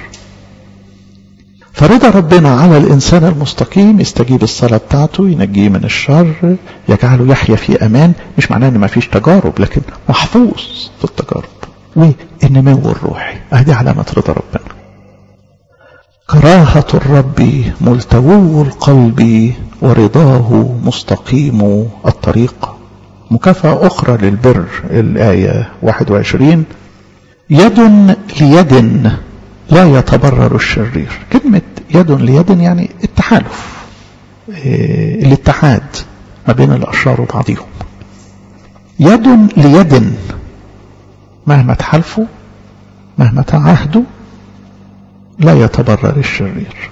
فرضا ربنا على الإنسان المستقيم يستجيب الصلاة بتاعته، ينجيه من الشر، يجعله يحيا في أمان. مش معناه أن ما فيش تجارب، لكن محفوظ في التجارب والنمو الروحي. هذه علامة رضا ربنا. كراهة الرب ملتوو القلب ورضاه مستقيم الطريق. مكافأة أخرى للبر، الآية واحد وعشرين، يد ليد لا يتبرر الشرير. كلمة يد ليد يعني التحالف، إيه الاتحاد ما بين الأشرار وبعضهم. يد ليد، مهما تحالفوا مهما تعاهدوا لا يتبرر الشرير.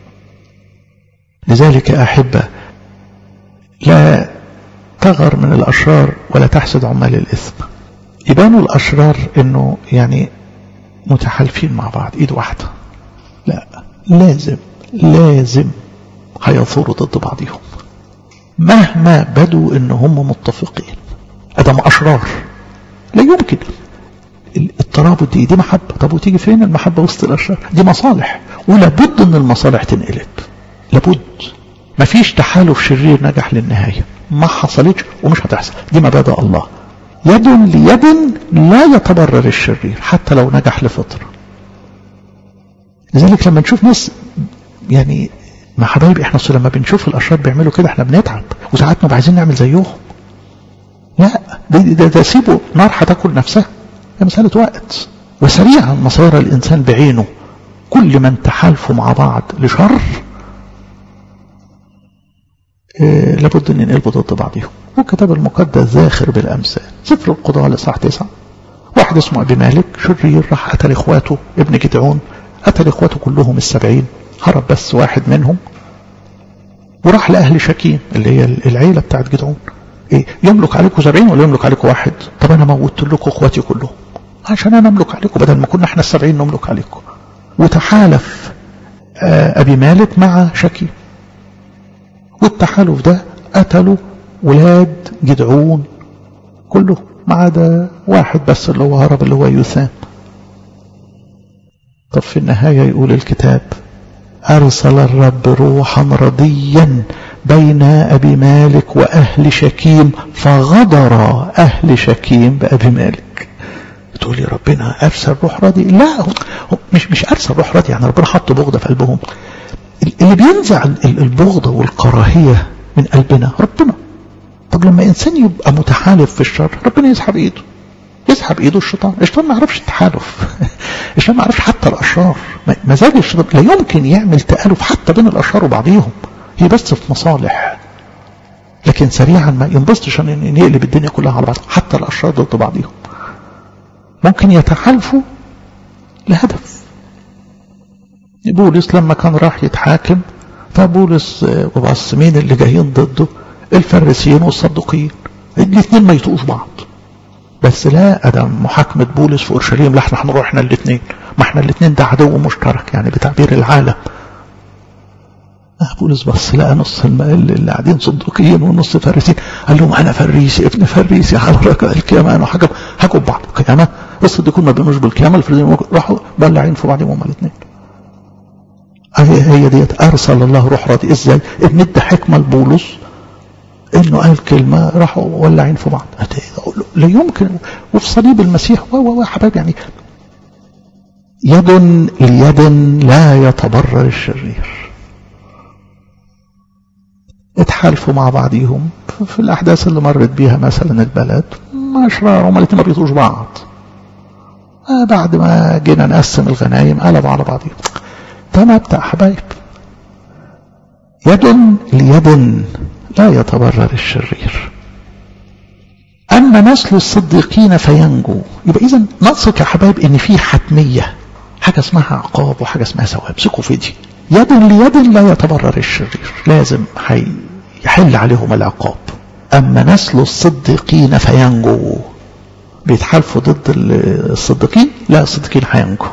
لذلك أحبة لا تغر من الأشرار ولا تحسد عمال الإثم. يبانوا الأشرار إنه يعني متحالفين مع بعض إيد واحدة، لا، لازم لازم هيثوروا ضد بعضهم مهما بدوا إن هم متفقين. أدم أشرار لا يمكن الترابط. دي دي محبة. طب وتيجي فين المحبة وسط الأشرار؟ دي مصالح، ولابد إن المصالح تنقلب، لابد. مفيش تحالف شرير نجح للنهاية، ما حصلتش ومش هتحصل. دي مبادئ الله. يد ليد لا يتبرر الشرير حتى لو نجح لفترة. لذلك لما نشوف ناس يعني مع حبايبي، احنا لما بنشوف الأشرار بيعملوا كده احنا بنتعب، وساعات ما عايزين نعمل زيهم. لا، ده, ده, ده سيبوا نار هتاكل نفسها، هي مسألة وقت. وسريعا مصير الإنسان بعينه. كل من تحالفوا مع بعض لشر إيه لابد ان ينقلبوا ضد بعضهم. والكتاب المقدس زاخر بالامثال. سفر القضاء الاصحاح تسعة، واحد اسمه ابي مالك شرير راح قتل اخواته ابن جدعون، قتل اخواته كلهم السبعين، هرب بس واحد منهم وراح لاهل شكيم اللي هي العيله بتاعت جدعون. ايه، يملك عليكم سبعين ولا يملك عليكم واحد؟ طب انا موتت لكم اخواتي كلهم عشان انا املك عليكم، بدل ما كنا احنا السبعين نملك عليكم. وتحالف آه ابي مالك مع شكيم، والتحالف ده قتلوا ولاد جدعون كله ما عدا واحد بس اللي هو هرب، اللي هو يوثام. طب في النهاية يقول الكتاب أرسل الرب روحا رضيا بين أبي مالك وأهل شكيم فغدر أهل شكيم بأبي مالك. تقول لي ربنا أرسل روح رضي؟ لا، مش مش أرسل روح رضي يعني ربنا حط بغضة في قلبهم. اللي بينزع البغضة والكراهية من قلبنا ربنا. طب لما إنسان يبقى متحالف في الشر ربنا يسحب إيده، يسحب إيده الشيطان. الشيطان ما يعرفش التحالف الشيطان ما يعرفش حتى الأشرار. مزاج الشيطان لا يمكن يعمل تآلف حتى بين الأشرار وبعضهم، هي بس في مصالح. لكن سريعا ما ينبسطش أن يقلب الدنيا كلها على بعض، حتى الأشرار ضد بعضهم. ممكن يتحالفوا لهدف. بولس لما كان راح يتحاكم، فبولس وبعصمين اللي جايين ضده الفريسيين والصدقيين، الاثنين ما يطوش بعض. بس لا، ادم محاكمة بولس في اورشليم، لا احنا هنروح احنا الاثنين، ما احنا الاثنين ده عدو مشترك يعني بتعبير العالم. بولس بس لقى نص اللي قاعدين صدقيين ونص فريسيين، قال لهم انا فريسي ابن فريسي على ركع الكيامة، انا حكم حكوا بعض الكيامة. الصديقون ما بينوش بالكيامة، الفريسيين راحوا بلعين في بعضهم هما الاثنين. هي ديت أرسل الله روح راضي. إزاي؟ إن ادى حكمة لبولس إنه قال كلمة راحوا ولعين في بعض. لا يمكن. وفي صليب المسيح و حبايب يعني يد ليد لا يتبرر الشرير. اتحالفوا مع بعضهم في الأحداث اللي مرت بيها مثلا البلد، ما أشرار هما الاتنين ما بيطوش بعض. بعد ما جينا نقسم الغنايم قلبوا على بعضهم. ده مبدأ حبايب. يد ليد لا يتبرر الشرير. أما نسل الصديقين فينجو. يبقى إذن نقصك يا حبايب إن في حتمية، حاجة اسمها عقاب وحاجة اسمها ثواب. سكوا في دي. يد ليد لا يتبرر الشرير، لازم يحل عليهم العقاب. أما نسل الصديقين فينجو. بيتحالفوا ضد الصديقين، لا الصديقين هينجوا.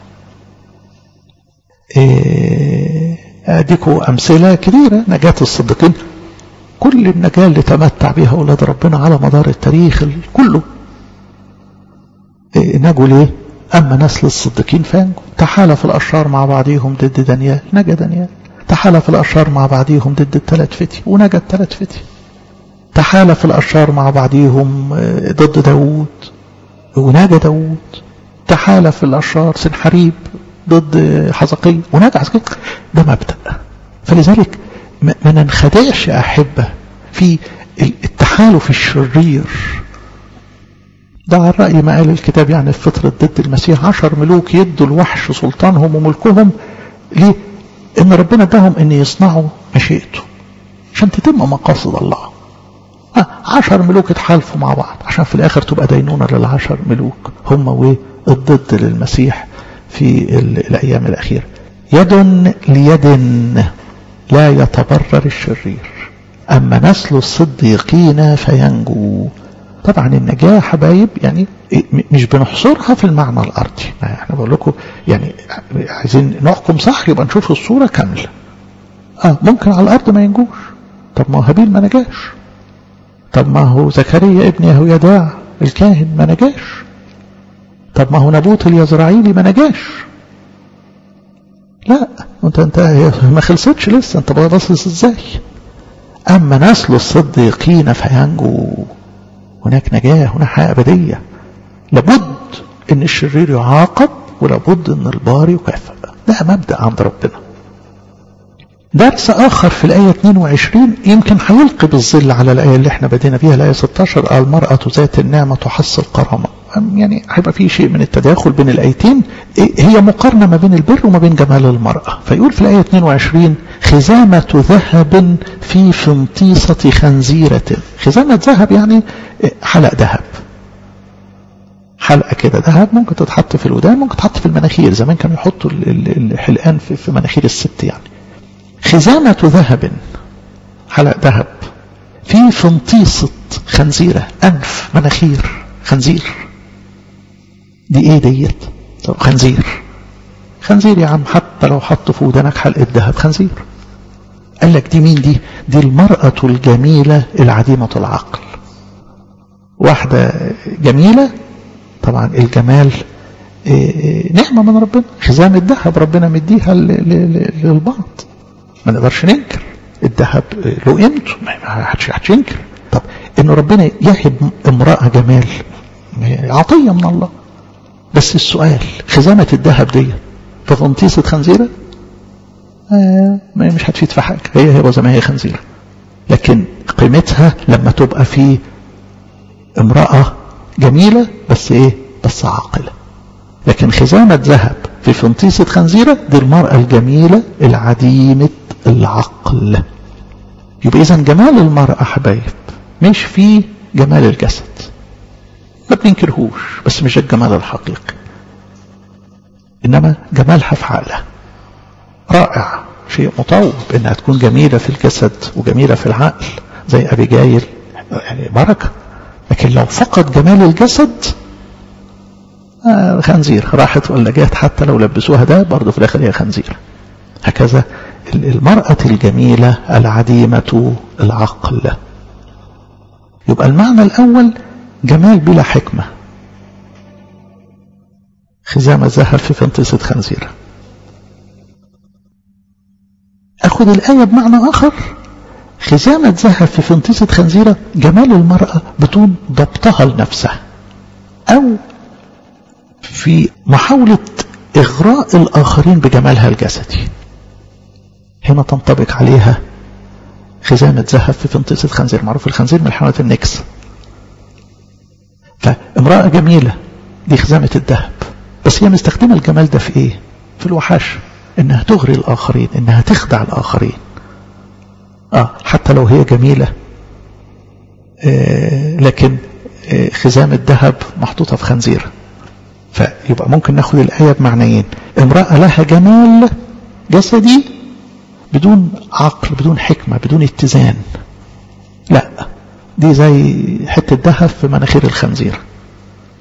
إيه اديكوا امثله كثيره نجاه الصديقين، كل النجاه اللي تمتع بها اولاد ربنا على مدار التاريخ كله. إيه نجوا ليه؟ اما نسل الصديقين فانجوا. تحالف الاشرار مع بعضهم ضد دانيال، نجا دانيال. تحالف الاشرار مع بعضهم ضد الثلاث فتي، ونجا الثلاث فتي. تحالف الاشرار مع بعضهم ضد داوود، ونجا داوود. تحالف الاشرار سنحريب ضد حزقية، ونجا حزقية. ده مبدأ. فلذلك ما ننخدعش أحبة في التحالف الشرير. ده على الرأي ما قال الكتاب، يعني في فترة ضد المسيح عشر ملوك يدوا الوحش سلطانهم وملكهم. ليه؟ إن ربنا اداهم إن يصنعوا مشيئته عشان تتم مقاصد الله. آه عشر ملوك اتحالفوا مع بعض عشان في الآخر تبقى دينونة للعشر ملوك هم والضد للمسيح في الأيام الأخيرة. يد ليد لا يتبرر الشرير، أما نسل الصديقين فينجو. طبعا النجاة حبايب يعني مش بنحصرها في المعنى الأرضي، احنا بقول لكم يعني عايزين نحكم صح يبقى نشوف الصورة كاملة. اه ممكن على الأرض ما ينجوش. طب ما هو هابيل ما نجاش. طب ما هو زكريا ابن يهويداع الكاهن ما نجاش. طب ما هو نبوت اليزرعيلي ما نجاش. لا انت انت ما خلصتش لسه، انت باصص ازاي؟ اما نسل الصديقين فينجو. هناك نجاة، هناك حياة أبدية. لابد ان الشرير يعاقب، ولابد ان البار يكافئ. ده مبدأ عند ربنا. درس آخر في الآية اثنين وعشرين يمكن هيلقي بالظل على الآية اللي احنا بدينا فيها، الآية ستة عشر: المرأة ذات النعمة تحصل كرامة. يعني هيبقى فيه شيء من التداخل بين الآيتين، هي مقارنة ما بين البر وما بين جمال المرأة. فيقول في الآية اثنين وعشرين: خزامة ذهب في فنطيسة خنزيرة. خزامة ذهب يعني حلق ذهب، حلقة كده ذهب ممكن تتحط في الودان، ممكن تتحط في المناخير. زمان كانوا يحطوا الحلقان في مناخير الست. يعني خزامة ذهب، حلق ذهب في فنطيسة خنزيرة، أنف مناخير خنزير. دي ايه ديت؟ طب خنزير، خنزير يا عم، حتى لو حط في ودانك حلقة ذهب خنزير. قال لك دي مين دي؟ دي المرأة الجميلة العديمة العقل. واحدة جميلة، طبعا الجمال نعمة من ربنا، خزامة الذهب ربنا مديها للبعض، ما نقدرش ننكر. الذهب له قيمته، ما حدش ينكر. طب انه ربنا يهب امرأة جمال عطية من الله. بس السؤال، خزامة الذهب دي في فنطيسة خنزيرة؟ آه مش هتفيد في حاجة، هي هي زي ما هي خنزيرة. لكن قيمتها لما تبقى في امرأة جميلة بس ايه؟ بس عاقلة. لكن خزامة ذهب في فنطيسة خنزيرة دي المرأة الجميلة العديمة العقل. يبقى إذن جمال المرأة حبايب مش في جمال الجسد، ما بننكرهوش، بس مش الجمال الحقيقي، إنما جمالها في عقلها. رائع، شيء مطوب إنها تكون جميلة في الجسد وجميلة في العقل زي أبيجايل، يعني بركة. لكن لو فقد جمال الجسد آه خنزير، راحت ولا جات، حتى لو لبسوها ده برضه في الآخر هي خنزير. هكذا المرأة الجميلة العديمة العقل. يبقى المعنى الأول جمال بلا حكمة، خزامة ذهب في فنطيسة خنزيرة. أخذ الآية بمعنى آخر، خزامة ذهب في فنطيسة خنزيرة جمال المرأة بدون ضبطها لنفسها، أو في محاولة إغراء الآخرين بجمالها الجسدي. هنا تنطبق عليها خزامة ذهب في فنطيسة خنزير. معروف الخنزير من حيوانات النكس. فامرأة جميلة دي خزامة الذهب، بس هي مستخدمة الجمال ده في ايه؟ في الوحش، انها تغري الآخرين، انها تخدع الآخرين. اه حتى لو هي جميلة آه لكن آه خزامة ذهب محطوطة في خنزير. فيبقى ممكن ناخد الآية بمعنيين: امرأة لها جمال جسدي بدون عقل، بدون حكمة، بدون اتزان. لا، دي زي حتة ذهب في مناخير الخنزير.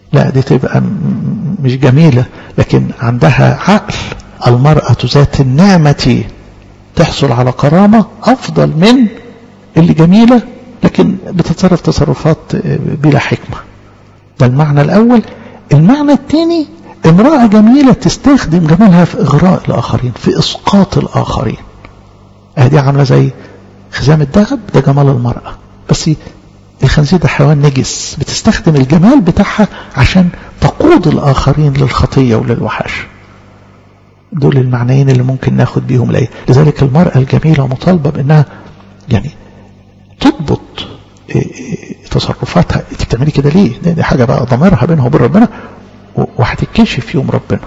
لا دي تبقى مش جميلة، لكن عندها عقل. المرأة ذات النعمة تحصل على كرامة أفضل من اللي جميلة لكن بتتصرف تصرفات بلا حكمة. ده المعنى الأول. المعنى الثاني، امرأة جميلة تستخدم جمالها في إغراء الآخرين، في إسقاط الآخرين. هذه عاملة زي خزام الذهب، ده جمال المرأة. بس الخنزير ده حيوان نجس، بتستخدم الجمال بتاعها عشان تقود الآخرين للخطية وللوحش. دول المعنيين اللي ممكن ناخد بيهم الآية. لذلك المرأة الجميلة مطالبة بأنها يعني تضبط تصرفاتها. انت بتعملي كده ليه؟ دي حاجة بقى ضميرها بينها وبين ربنا وهتتكشف يوم ربنا.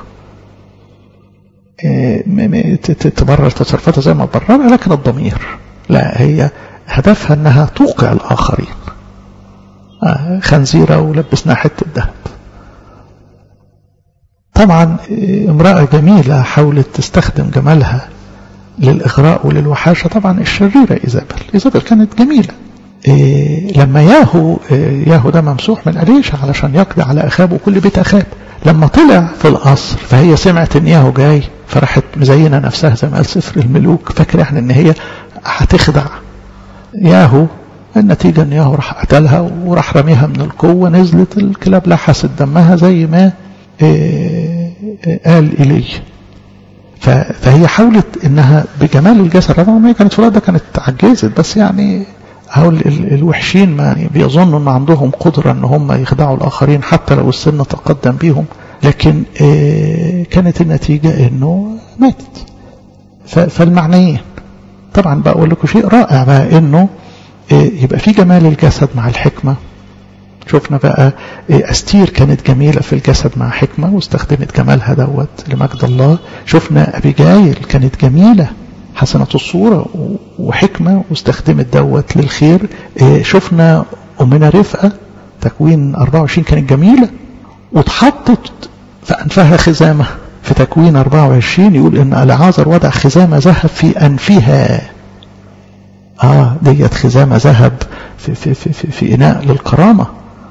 تبرر تصرفاتها زي ما تبررها، لكن الضمير لا، هي هدفها انها توقع الآخرين. خنزيرة ولبسنا حتة ذهب. طبعا امرأة جميلة حاولت تستخدم جمالها للإغراء وللوحاشة. طبعا الشريرة إيزابل. إيزابل كانت جميلة. إيه لما ياهو إيه ياهو ده ممسوح من أليشع علشان يقضي على أخاب وكل بيت أخاب، لما طلع في القصر فهي سمعت ان ياهو جاي، فراحت مزينة نفسها زي ما قال سفر الملوك، فاكرة احنا ان هي هتخدع ياهو. النتيجة ان ياهو راح قتلها وراح رميها من القوة، نزلت الكلاب لحست دمها زي ما إيه إيه قال إلي. فهي حاولت انها بجمال الجسد، طبعا هي كانت في الوقت ده كانت عجزت، بس يعني هؤلاء الوحشين ما يعني بيظنوا ان عندهم قدرة ان هم يخدعوا الاخرين حتى لو السن تقدم بيهم، لكن كانت النتيجة انه ماتت. فالمعنيين طبعا بقول لكم شيء رائع بقى، انه يبقى في جمال الجسد مع الحكمة. شفنا بقى أستير كانت جميلة في الجسد مع حكمة واستخدمت جمالها دوت لمجد الله. شفنا أبيجايل كانت جميلة حسنة الصورة وحكمة واستخدمت دوت للخير. شفنا أمنا رفقة تكوين أربعة وعشرين كانت جميلة واتحطت في أنفها خزامة. في تكوين أربعة وعشرين يقول إن العازر وضع خزامة ذهب في أنفها. آه ديت خزامة ذهب في, في, في, في, في إناء للكرامة.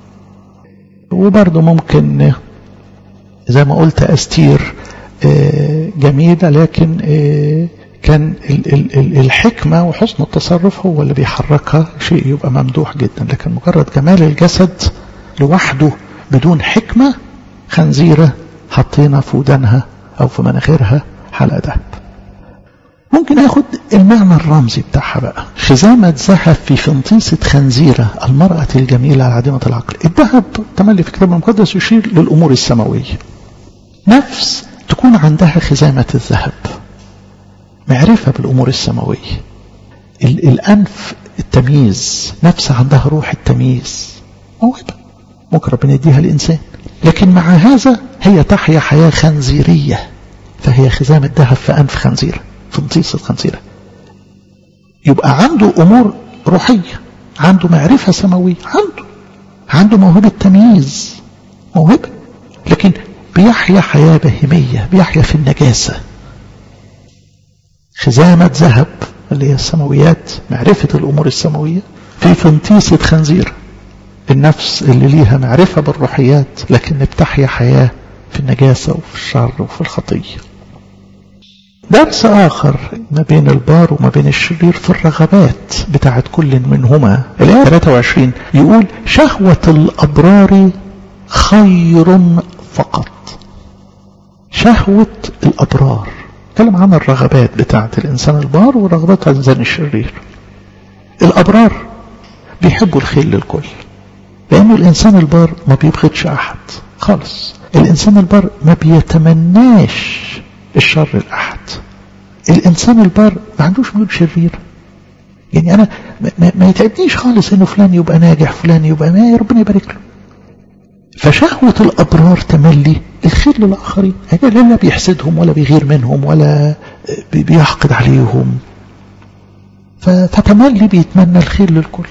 وبرضه ممكن زي ما قلت أستير جميلة، لكن كان الحكمة وحسن التصرف هو اللي بيحركها، شيء يبقى ممدوح جدا. لكن مجرد جمال الجسد لوحده بدون حكمة، خنزيرة حطينا في ودانها أو في مناخيرها حلقة ذهب. ممكن اخد المعنى الرمزي بتاعها بقى. خزامة ذهب في فنطيسة خنزيرة، المرأة الجميلة عديمة العقل. الذهب تملي في الكتاب المقدس يشير للأمور السماوية. نفس تكون عندها خزامة الذهب، معرفة بالأمور السماوية. الأنف التمييز، نفس عندها روح التمييز، موهبة ممكن ربنا يديها الإنسان. لكن مع هذا هي تحيا حياة خنزيرية، فهي خزامة ذهب في أنف خنزيرة، فنطيسة خنزيرة. يبقى عنده أمور روحية، عنده معرفة سماوية، عنده عنده موهبة تمييز، موهبة، لكن بيحيا حياة بهيمية، بيحيا في النجاسة. خزامة ذهب اللي هي السماويات، معرفة الأمور السماوية، في فنطيسة خنزيرة، النفس اللي ليها معرفة بالروحيات لكن بتحيا حياة في النجاسة وفي الشر وفي الخطية. درس آخر ما بين البار وما بين الشرير في الرغبات بتاعت كل منهما. الآية ثلاثة وعشرين يقول شهوة الأبرار خير فقط. شهوة الأبرار تكلم عن الرغبات بتاعت الإنسان البار والرغبات بتاعت الإنسان الشرير. الأبرار بيحبوا الخير للكل، لأنه الإنسان البار ما بيبغضش أحد خالص. الإنسان البار ما بيتمناش الشر الأحد. الإنسان البار ما عندوش ميول شرير. يعني أنا ما, ما يتعبنيش خالص إنه فلان يبقى ناجح، فلان يبقى ما ربنا يبارك له. فشهوة الأبرار تملي الخير للآخرين، لا بيحسدهم ولا بيغير منهم ولا بيحقد عليهم، فتملي بيتمنى الخير للكل.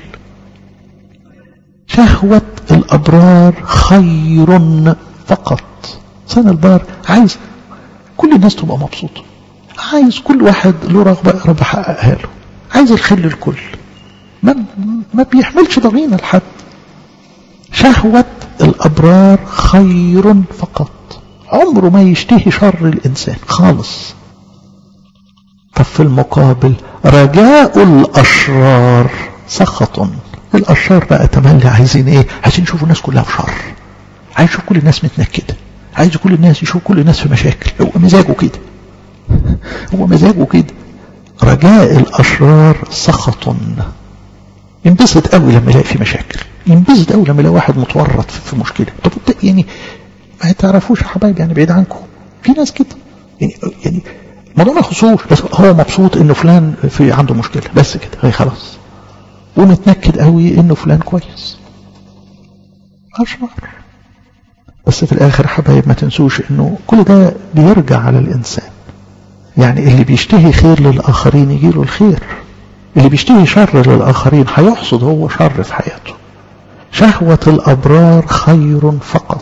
شهوة الأبرار خير فقط. إنسان البار عايز كل الناس تبقى مبسوطة، عايز كل واحد له رغبة رب حققها له، عايز الخير للكل، ما, ما بيحملش ضغينة لحد. شهوة الأبرار خير فقط. عمره ما يشتهي شر الإنسان خالص. طب في المقابل رجاء الأشرار سخط. الأشرار بقى تملي عايزين ايه؟ عايزين يشوفوا الناس كلها في شر، عايز يشوف كل الناس متنكدة، عايز كل الناس يشوف كل الناس في مشاكل. هو مزاجه كده، هو مزاجه كده. رجاء الأشرار سخط. ينبسط قوي لما يلاقي في مشاكل، ينبسط قوي لما يلاقي واحد متورط في مشكلة. طب يعني ما تعرفوش يا حبايبي، يعني بعيد عنكم في ناس كده، يعني يعني الموضوع ما يخصوش، بس هو مبسوط انه فلان في عنده مشكلة بس كده، هي خلاص. ومتنكد قوي انه فلان كويس. أشرار. بس في الاخر حبايب ما تنسوش انه كل ده بيرجع على الانسان. يعني اللي بيشتهي خير للاخرين يجيله الخير، اللي بيشتهي شر للاخرين هيحصد هو شر في حياته. شهوة الابرار خير فقط.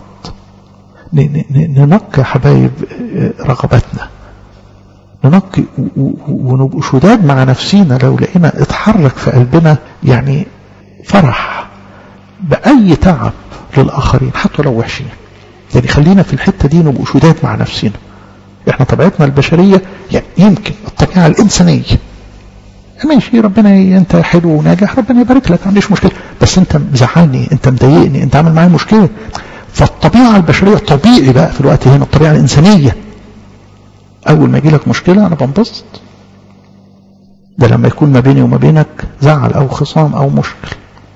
ننقي حبايب رغبتنا، ننقي ونبقى شداد مع نفسينا. لو لقينا اتحرك في قلبنا يعني فرح بأي تعب للآخرين حتى لو وحشين، يعني خلينا في الحتة دي نبقى شداد مع نفسنا. احنا طبيعتنا البشرية يعني يمكن الطبيعة الإنسانية ماشي، ربنا انت حلو وناجح ربنا يبارك لك، ما عنديش مشكلة، بس انت مزعلني، انت مضايقني، انت عامل معايا مشكلة. فالطبيعة البشرية طبيعي بقى في الوقت هنا الطبيعة الإنسانية، أول ما يجي لك مشكلة أنا بنبسط. ده لما يكون ما بيني وما بينك زعل أو خصام أو مشكل.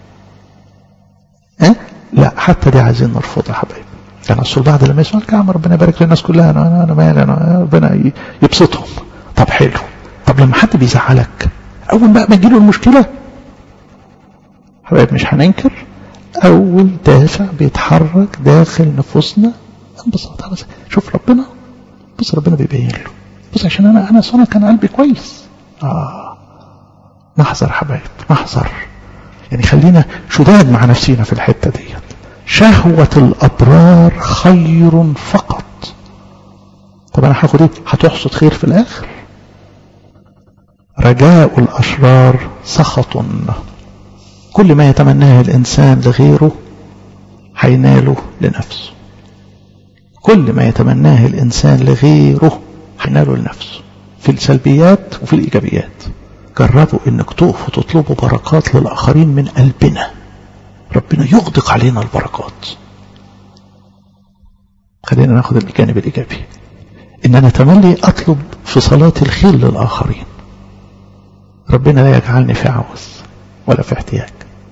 أه؟ لا، حتى دي عايزين نرفضها يا حبايبي. يعني أصل بعد لما يسمع لك يا عم ربنا يبارك للناس كلها، أنا أنا أنا مالي، أنا ربنا يبسطهم. طب حلو. طب لما حد بيزعلك أول بقى ما تجيله المشكلة حبايب مش هننكر، أول دافع بيتحرك داخل نفوسنا انبساط. بس شوف ربنا، بص ربنا بيبين له، بص عشان أنا أنا صنع كان قلبي كويس. آه نحذر حبايب، نحذر. يعني خلينا شداد مع نفسينا في الحتة دي. شهوة الأبرار خير فقط. طب أنا هاخد إيه؟ هتحصد خير في الآخر. رجاء الأشرار سخط. كل ما يتمناه الإنسان لغيره هيناله لنفسه. كل ما يتمناه الإنسان لغيره هيناله لنفسه، في السلبيات وفي الإيجابيات. جربوا إنك تقفوا تطلبوا بركات للآخرين من قلبنا، ربنا يغدق علينا البركات. خلينا ناخد الجانب الإيجابي، إن أنا تملي أطلب في صلاة الخير للآخرين. ربنا لا يجعلني في عوز ولا في احتياج.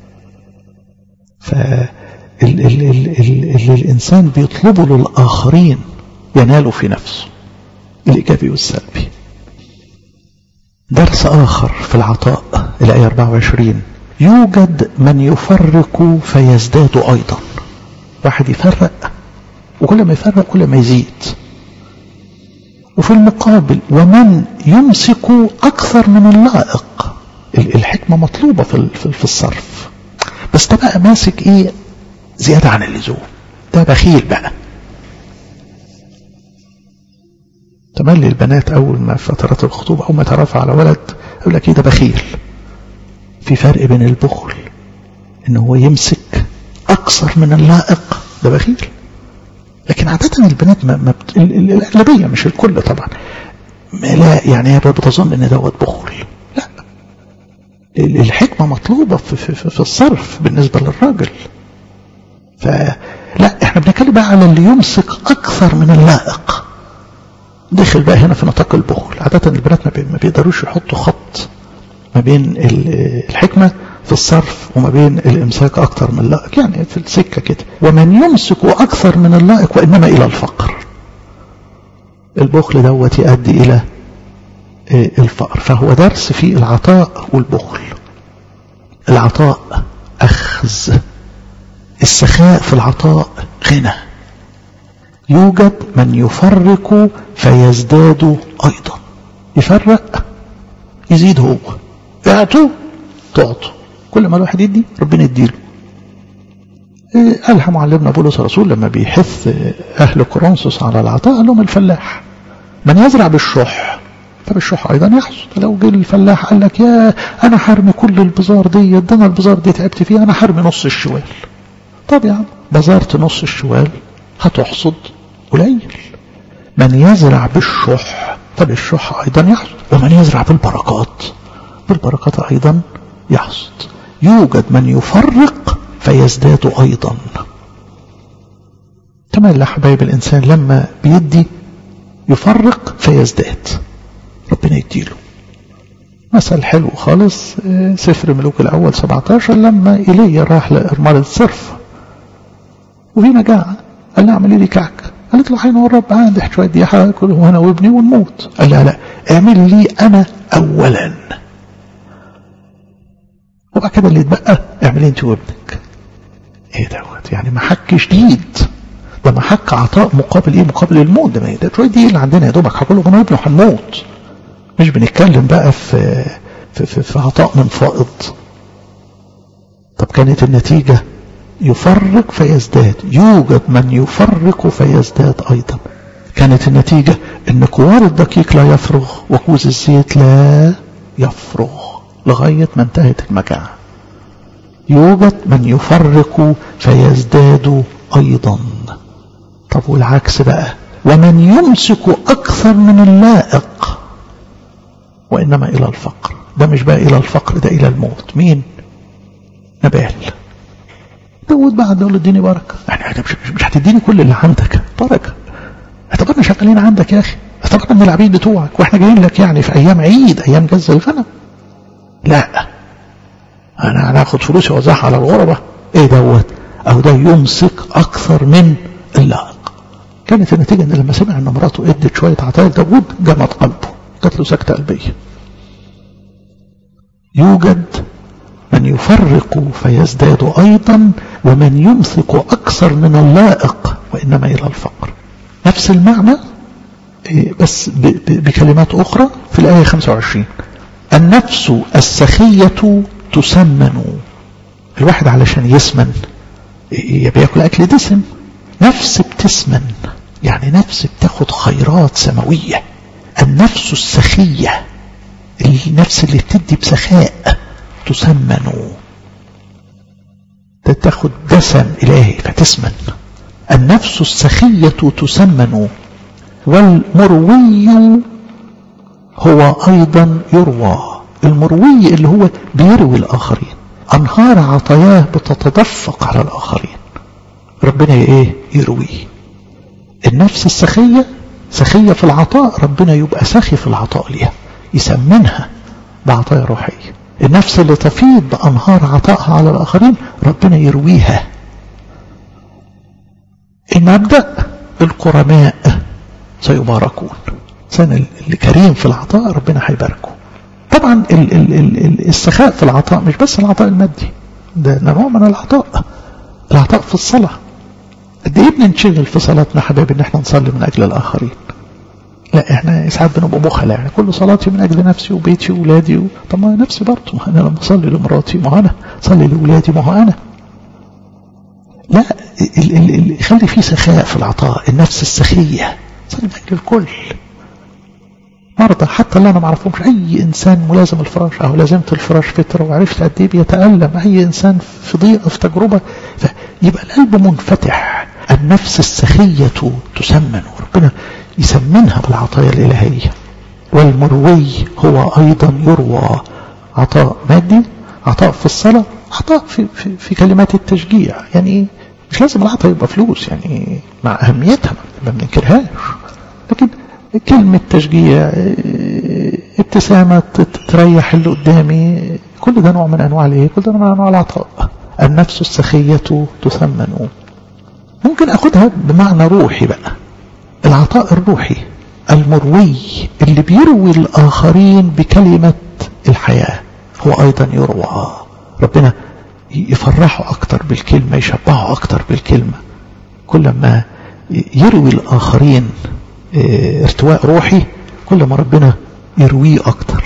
فاللي الإنسان بيطلبه للآخرين يناله في نفسه، الإيجابي والسلبي. درس آخر في العطاء، الآية أربعة وعشرين: يوجد من يفرق فيزداد أيضا. واحد يفرق وكل ما يفرق كل ما يزيد. وفي المقابل ومن يمسك أكثر من اللائق. الحكمة مطلوبة في الصرف، بس ده بقى ماسك إيه زيادة عن اللزوم، ده بخيل بقى. تملي البنات أول ما فترات الخطوبة أول ما تعرفوا على ولد يقول لك إيه ده بخيل. في فرق بين البخل إن هو يمسك أكثر من اللائق، ده بخيل. لكن عادة البنات ما, ما بت... الأغلبية مش الكل طبعا لا، يعني هي بتظن إن دوت بخل. لا، الحكمة مطلوبة في, في, في, في الصرف بالنسبة للراجل. فلا، احنا بنتكلم بقى على اللي يمسك أكثر من اللائق. داخل بقى هنا في نطاق البخل. عادة البنات ما بيقدروش يحطوا خط ما بين الحكمة في الصرف وما بين الإمساك أكثر من اللائق، يعني في السكة كده. ومن يمسك أكثر من اللائق وإنما إلى الفقر. البخل دوت يؤدي إلى الفقر. فهو درس في العطاء والبخل. العطاء أخذ، السخاء في العطاء غنى. يوجد من يفرق فيزداد أيضا. يفرق يزيد، هو اعطوا تعطوا، كل ما الواحد يدي ربنا يديله. إيه قالها معلمنا بولس الرسول لما بيحث أهل كورنثوس على العطاء، قال لهم الفلاح من يزرع بالشح فبالشح أيضا يحصد. لو جه الفلاح قال لك يا أنا حرمي كل البزار دي، ده أنا البزار دي تعبت فيها، أنا حرمي نص الشوال، طب يا عم بذرت نص الشوال هتحصد قليل. من يزرع بالشح فبالشح أيضا يحصد، ومن يزرع بالبركات بالبركات أيضا يحصد. يوجد من يفرق فيزداد أيضا. تمام يا حبايب، الإنسان لما بيدي يفرق فيزداد، ربنا يديله. مثل حلو خالص، سفر ملوك الأول سبعتاشر، لما إيليا راح لإرملة صرف وفي مجاعة، قال لها اعملي لي كعك. قالت له هينور رب عندي شوية دي هاكله أنا وابني ونموت. قال لها لا، اعمل لي أنا أولا، وبعد كده اللي يتبقى اعملي انت وابنك. ايه دوت يعني محك شديد، ده محك عطاء مقابل ايه؟ مقابل الموت. ده ده شوية دي اللي عندنا يا دوبك هاكله انا وابني وهنموت. مش بنتكلم بقى في في, في, في عطاء من فائض. طب كانت النتيجة يفرق فيزداد، يوجد من يفرق فيزداد أيضا. كانت النتيجة ان كوار الدقيق لا يفرغ وكوز الزيت لا يفرغ لغاية ما انتهت المجاعة. يوجد من يفرق فيزداد أيضا. طب والعكس بقى، ومن يمسك أكثر من اللائق وإنما إلى الفقر. ده مش بقى إلى الفقر، ده إلى الموت. مين؟ نبال. داود بقى قال له اديني بركة. يعني مش, مش هتديني كل اللي عندك بركة، اعتبرنا شغالين عندك يا أخي، اعتبرنا من العبيد بتوعك واحنا جايين لك يعني في أيام عيد، أيام جز الغنم. لا، أنا أنا أخد فلوسي وأوزعها على الغربة. إيه دوت؟ أو ده يمسك أكثر من اللائق. كانت النتيجة إن لما سمع إن مراته ادت شوية عطايا داود جمد قلبه، جات له سكتة قلبية. يوجد من يفرق فيزداد أيضا، ومن يمسك أكثر من اللائق وإنما إلى الفقر. نفس المعنى بس بكلمات أخرى في الآية خمسة وعشرين. النفس السخية تسمن. الواحد علشان يسمن بياكل أكل دسم، نفس بتسمن، يعني نفس بتاخد خيرات سماوية. النفس السخية، النفس اللي بتدي بسخاء، تسمن، تاخد دسم إلهي فتسمن. النفس السخية تسمن. والمروي هو أيضا يروى. المروي اللي هو بيروي الآخرين، أنهار عطاياه بتتدفق على الآخرين، ربنا ايه؟ يرويه. النفس السخية سخية في العطاء، ربنا يبقى سخي في العطاء ليها، يسمنها بعطايا روحية. النفس اللي تفيض بأنهار عطائها على الآخرين، ربنا يرويها. المبدأ الكرماء سيباركون. سنة اللي كريم في العطاء ربنا هيباركه. طبعا ال ال ال السخاء في العطاء مش بس العطاء المادي، ده نوع من العطاء. العطاء في الصلاة، قد ايه بننشغل في صلاتنا حبايب ان احنا نصلي من اجل الاخرين. لا، احنا ساعات بنبقى بخلة، يعني كل صلاتي من اجل نفسي وبيتي وولادي و... طب ما نفسي برضه، ما انا لما اصلي لمراتي ما انا اصلي لولادي ما هو انا. لا، ال ال ال خلي فيه سخاء في العطاء. النفس السخية صلي من اجل الكل. مرضى حتى اللي انا ما اعرفهمش، اي انسان ملازم الفراش او لازمت الفراش فتره وعرفت قد ايه بيتالم اي انسان في ضيقه في تجربه، فيبقى القلب منفتح. النفس السخيه تسمن، ربنا يسمنها بالعطايا الالهيه. والمروي هو ايضا يروى. عطاء مادي، عطاء في الصلاه، عطاء في, في, في كلمات التشجيع. يعني مش لازم العطاء يبقى فلوس، يعني مع اهميتها ما بننكرهاش، لكن كلمة تشجيع، ابتسامة تريح اللي قدامي، كل ده نوع من أنواع الايه؟ كل ده نوع من أنواع العطاء. النفس السخية تسمن. ممكن أخدها بمعنى روحي بقى، العطاء الروحي المروي اللي بيروي الآخرين بكلمة الحياة هو أيضا يروى. ربنا يفرحوا أكتر بالكلمة، يشبعوا أكتر بالكلمة. كل ما يروي الآخرين ارتواء روحي، كل ما ربنا يرويه أكتر.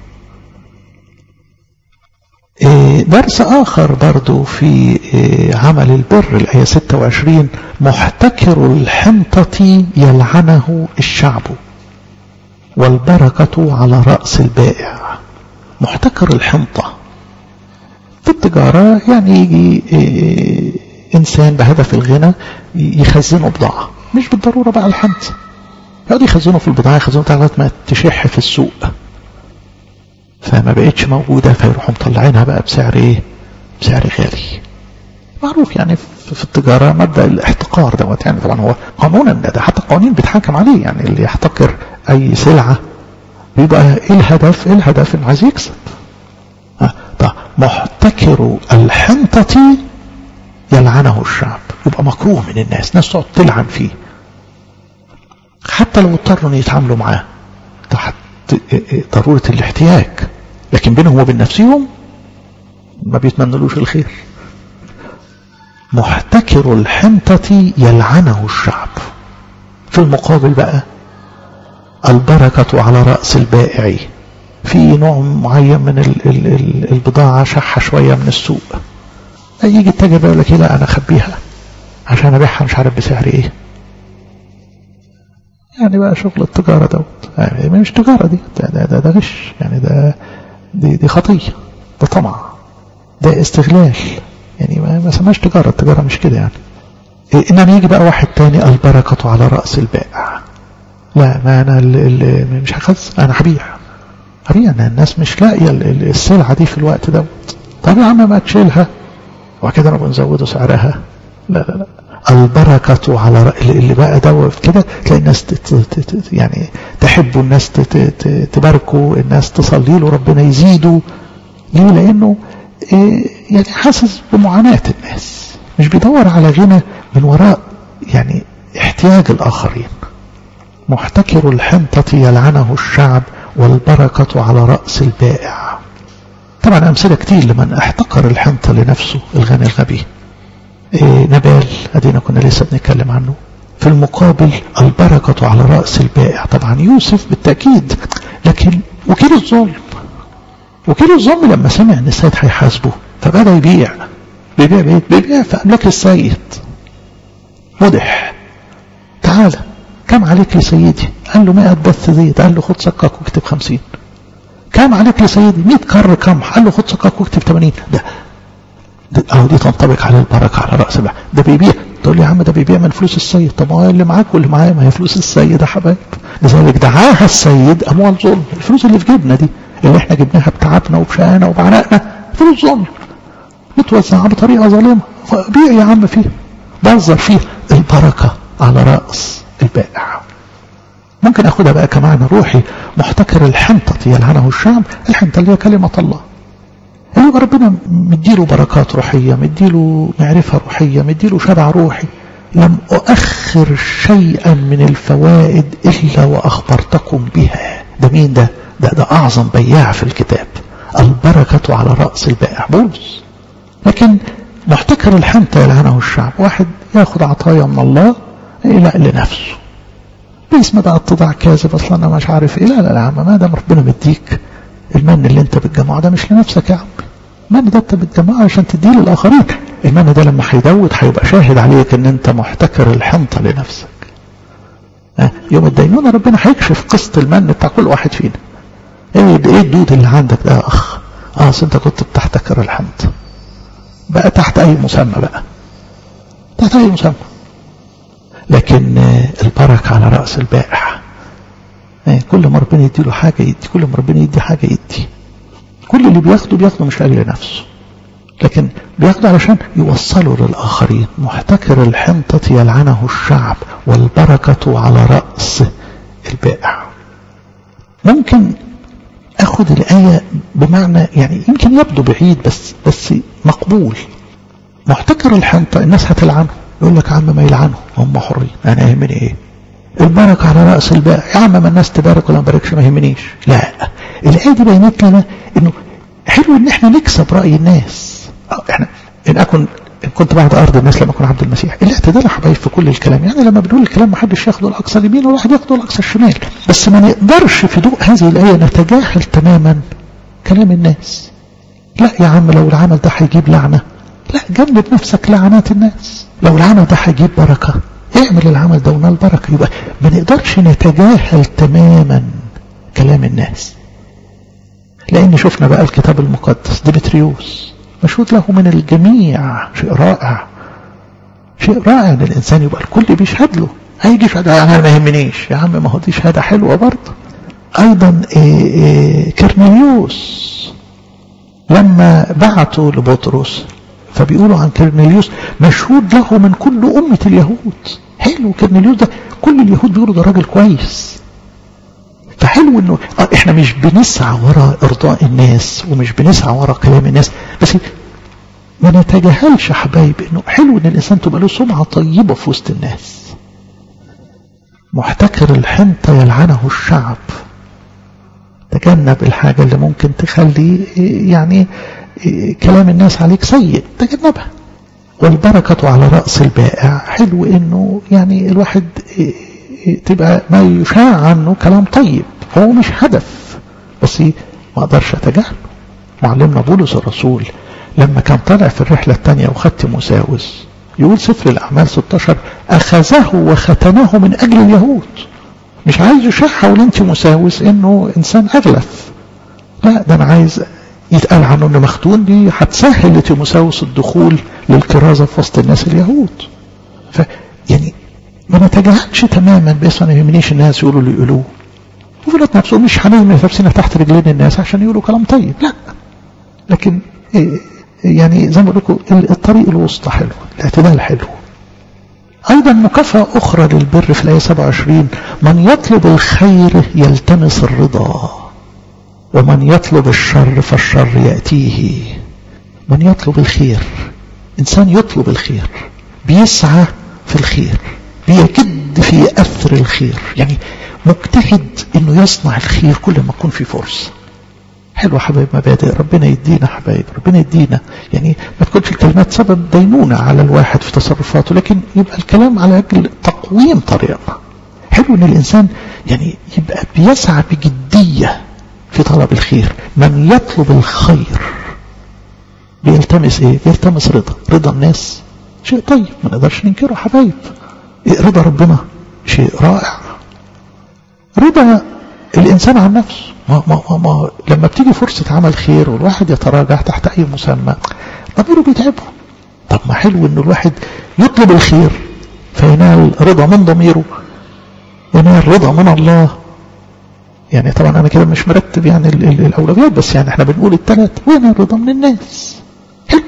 درس آخر برضو في عمل البر، الآية ستة وعشرين. محتكر الحنطة يلعنه الشعب والبركة على رأس البائع. محتكر الحنطة في التجارة يعني يجي إنسان بهدف الغنى يخزنه بضاعة، مش بالضرورة بقى الحنطة، يقعد يخزنه في البضاعة، يخزنه لغاية ما تشح في السوق فما بقتش موجودة، فيروحوا مطلعينها بقى بسعر ايه؟ بسعر غالي. معروف يعني في التجارة مبدأ الاحتقار دوت، يعني طبعا هو قانونا ده حتى القوانين بتحاكم عليه، يعني اللي يحتقر أي سلعة بيبقى ايه الهدف؟ ايه الهدف؟ انه عايز يكسب. طب محتكر الحنطة يلعنه الشعب، يبقى مكروه من الناس، ناس تقعد تلعن فيه حتى لو اضطروا يتعاملوا معاه تحت ضرورة الاحتياج، لكن بينهم وبين نفسهم ما بيتمنلوش الخير. محتكر الحنطة يلعنه الشعب. في المقابل بقى البركة على رأس البائع، في نوع معين من ال ال ال البضاعة شحة شوية من السوق، يجي التاجر يقول لك لا أنا أخبيها عشان أبيعها مش عارف بسعر إيه. يعني بقى شغل التجارة دوت، يعني مش تجارة دي، ده, ده, ده, ده غش، يعني ده دي, دي خطية، ده طمع، ده استغلال، يعني ما, ما سماش تجارة. التجارة مش كده يعني. إيه إنما يجي بقى واحد تاني البركة على رأس البائع، لا ما أنا اللي مش هخز، أنا هبيع هبيع أنا الناس مش لاقية السلعة دي في الوقت دوت. طب يا عم ما تشيلها وكده نبقى نزودوا سعرها، لا لا لا. البركة على اللي بقى دوت كده، تلاقي الناس يعني تحبوا، الناس تباركوا، الناس تصلي له ربنا يزيدوا. ليه؟ لأنه يعني حاسس بمعاناة الناس، مش بيدور على غنى من وراء يعني احتياج الآخرين. محتكر الحنطة يلعنه الشعب والبركة على رأس البائع. طبعا أمثلة كتير لمن احتقر الحنطة لنفسه، الغني الغبي. إيه نبال أدينا كنا لسه بنتكلم عنه. في المقابل البركة على رأس البائع، طبعا يوسف بالتأكيد، لكن وكيل الظلم وكيل الظلم لما سمع ان السيد هيحاسبه فبدأ يبيع بيبيع بيبيع, بيبيع في أملاك السيد. مدح تعالى كم عليك لسيدي؟ قال له مئة بث زيت، قال له خد سكك واكتب خمسين. كم عليك لسيدي؟ مئة كر قمح، قال له خد سكك واكتب ثمانين. ده أو دي تنطبق على البركة على رأس البائع. ده بيبيع، تقول لي يا عم ده بيبيع من فلوس السيد، طب ما هو اللي معاك واللي معايا ما هي فلوس السيد يا حبايب. لذلك دعاها السيد أموال ظلم. الفلوس اللي في جيبنا دي اللي احنا جبناها بتعبنا وبشقانا وبعنقنا فلوس ظلم متوزعة بطريقة ظالمة، بيع يا عم فيها، بذر فيها. البركة على رأس البائع. ممكن أخدها بقى كمعنى روحي، محتكر الحنطة يلعنه الشعب. الحنطة اللي هي كلمة الله، اللي ربنا مديله بركات روحية، مديله معرفة روحية، مديله شبع روحي. لم أؤخر شيئا من الفوائد إلا وأخبرتكم بها. ده مين ده؟ ده, ده أعظم بياع في الكتاب. البركة على رأس البائع بولس. لكن محتكر الحنطة يلعنه الشعب، واحد ياخد عطايا من الله لا لنفسه باسم بقى اتضاع كاذب، اصلا انا مش عارف ايه. لا لا لا يا عم، ما دام ربنا مديك المن اللي انت بتجمعه ده مش لنفسك يا عم، المن ده انت بتجمعه عشان تديه للاخرين. المن ده لما هيدود هيبقى شاهد عليك ان انت محتكر الحنطة لنفسك. اه يوم الدينونة ربنا هيكشف قسط المن بتاع كل واحد فينا. ايه ايه الدود اللي عندك ده يا اخ؟ اه اصل انت كنت بتحتكر الحنطة. بقى تحت اي مسمى، بقى تحت اي مسمى. لكن البركة على رأس البائع. كل ما ربنا يدي له حاجة يدي، كل ما ربنا يدي حاجة يدي. كل اللي بياخده بياخده مش لأجل نفسه، لكن بياخده علشان يوصله للآخرين. محتكر الحنطة يلعنه الشعب والبركة على رأس البائع. ممكن أخذ الآية بمعنى يعني يمكن يبدو بعيد بس بس مقبول. محتكر الحنطة الناس هتلعنه، يقول لك يا عم ما يلعنه هم حرين، انا يهمني ايه؟ البركة على رأس البائع، يا عم ما الناس تبارك ولا ما تباركش ما يهمنيش. لا، الآية دي بينت لنا انه حلو ان احنا نكسب رأي الناس. احنا ان اكن ان كنت بعد ارض الناس لما اكون عبد المسيح. الاعتدال يا حبايب في كل الكلام، يعني لما بنقول الكلام ما حدش ياخده الاقصى اليمين ولا واحد ياخده الاقصى الشمال، بس ما نقدرش في ضوء هذه الآية نتجاهل تماما كلام الناس. لا يا عم لو العمل ده هيجيب لعنة، لا جنب نفسك لعنات الناس. لو العمل ده هيجيب بركة اعمل العمل ده ونال بركة. يبقى ما نقدرش نتجاهل تماما كلام الناس، لأن شفنا بقى الكتاب المقدس ديمتريوس مشهود له من الجميع شيء رائع، شيء رائع ان الانسان يبقى الكل بيشهد له. هيجي يشهد انا ما يهمنيش يا عم، ما هو دي شهاده حلوه برضه. ايضا كرنيليوس لما بعتوا لبطرس فبيقولوا عن كرنيليوس مشهود له من كل أمة اليهود. حلو كرنيليوس ده كل اليهود بيقولوا ده راجل كويس. فحلو انه احنا مش بنسعى وراء ارضاء الناس ومش بنسعى وراء كلام الناس، بس ما نتجاهلش حبايب انه حلو ان الانسان تبقى له سمعة طيبة في وسط الناس. محتكر الحنطة يلعنه الشعب. تجنب الحاجة اللي ممكن تخلي يعني كلام الناس عليك سيء، تجنبها. والبركة على رأس البائع. حلو انه يعني الواحد تبقى ما يشاع عنه كلام طيب، هو مش هدف بس ما اقدرش اتجاهله. معلمنا بولس الرسول لما كان طالع في الرحلة الثانية وخد تيموثاوس يقول سفر الأعمال ستة عشر أخذه وختنه من أجل اليهود. مش عايز يشحول تيموثاوس انه انسان اغلف، لا ده انا عايز يتقال عنه انه مختون، دي هتسهل لتيموثاوس الدخول للكرازة في وسط الناس اليهود. ف يعني ما نتجاهلش تماما بس ما يهمنيش الناس يقولوا اللي يقولوه، وفي نفسه مش هنرمي نفسنا تحت رجلين الناس عشان يقولوا كلام طيب، لا. لكن يعني زي ما بقول لكم الطريق الوسطى حلو، الاعتدال حلو. أيضا مكافأة أخرى للبر في الآية سبعة وعشرين من يطلب الخير يلتمس الرضا ومن يطلب الشر فالشر يأتيه. من يطلب الخير، إنسان يطلب الخير بيسعى في الخير، بيجد في أثر الخير، يعني مجتهد إنه يصنع الخير كل ما يكون في فرصة. حلوة حبايب مبادئ ربنا يدينا، حبايب ربنا يدينا، يعني ما تكونش الكلمات سبب دينونة على الواحد في تصرفاته، لكن يبقى الكلام على أجل تقويم طريقنا. حلو ان الانسان يعني يبقى بيسعى بجدية في طلب الخير. من يطلب الخير بيلتمس ايه؟ بيلتمس رضا. رضا الناس شيء طيب ما نقدرش ننكره حبايب. رضا ربنا شيء رائع. رضا الانسان عن نفسه، ما ما ما ما لما بتيجي فرصة عمل خير والواحد يتراجع تحت اي مسمى ضميره بيتعبه. طب ما حلو ان الواحد يطلب الخير فينال رضا من ضميره، ينال رضا من الله. يعني طبعا انا كده مش مرتب يعني ال ال الاولويات، بس يعني احنا بنقول الثلاث، وينال رضا من الناس. حلو.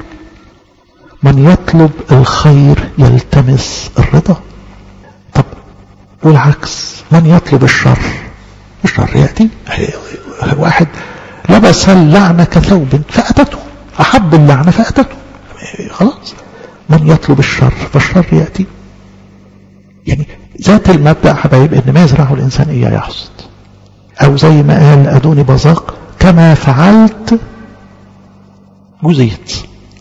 من يطلب الخير يلتمس الرضا. طب والعكس، من يطلب الشر الشر يأتي. واحد لبس اللعنة كثوب فأتته، أحب اللعنة فأتته، خلاص. من يطلب الشر فالشر يأتي. يعني ذات المبدأ حبايب ان ما يزرعه الإنسان إياه يحصد، أو زي ما قال أدوني بزاق كما فعلت جزيت،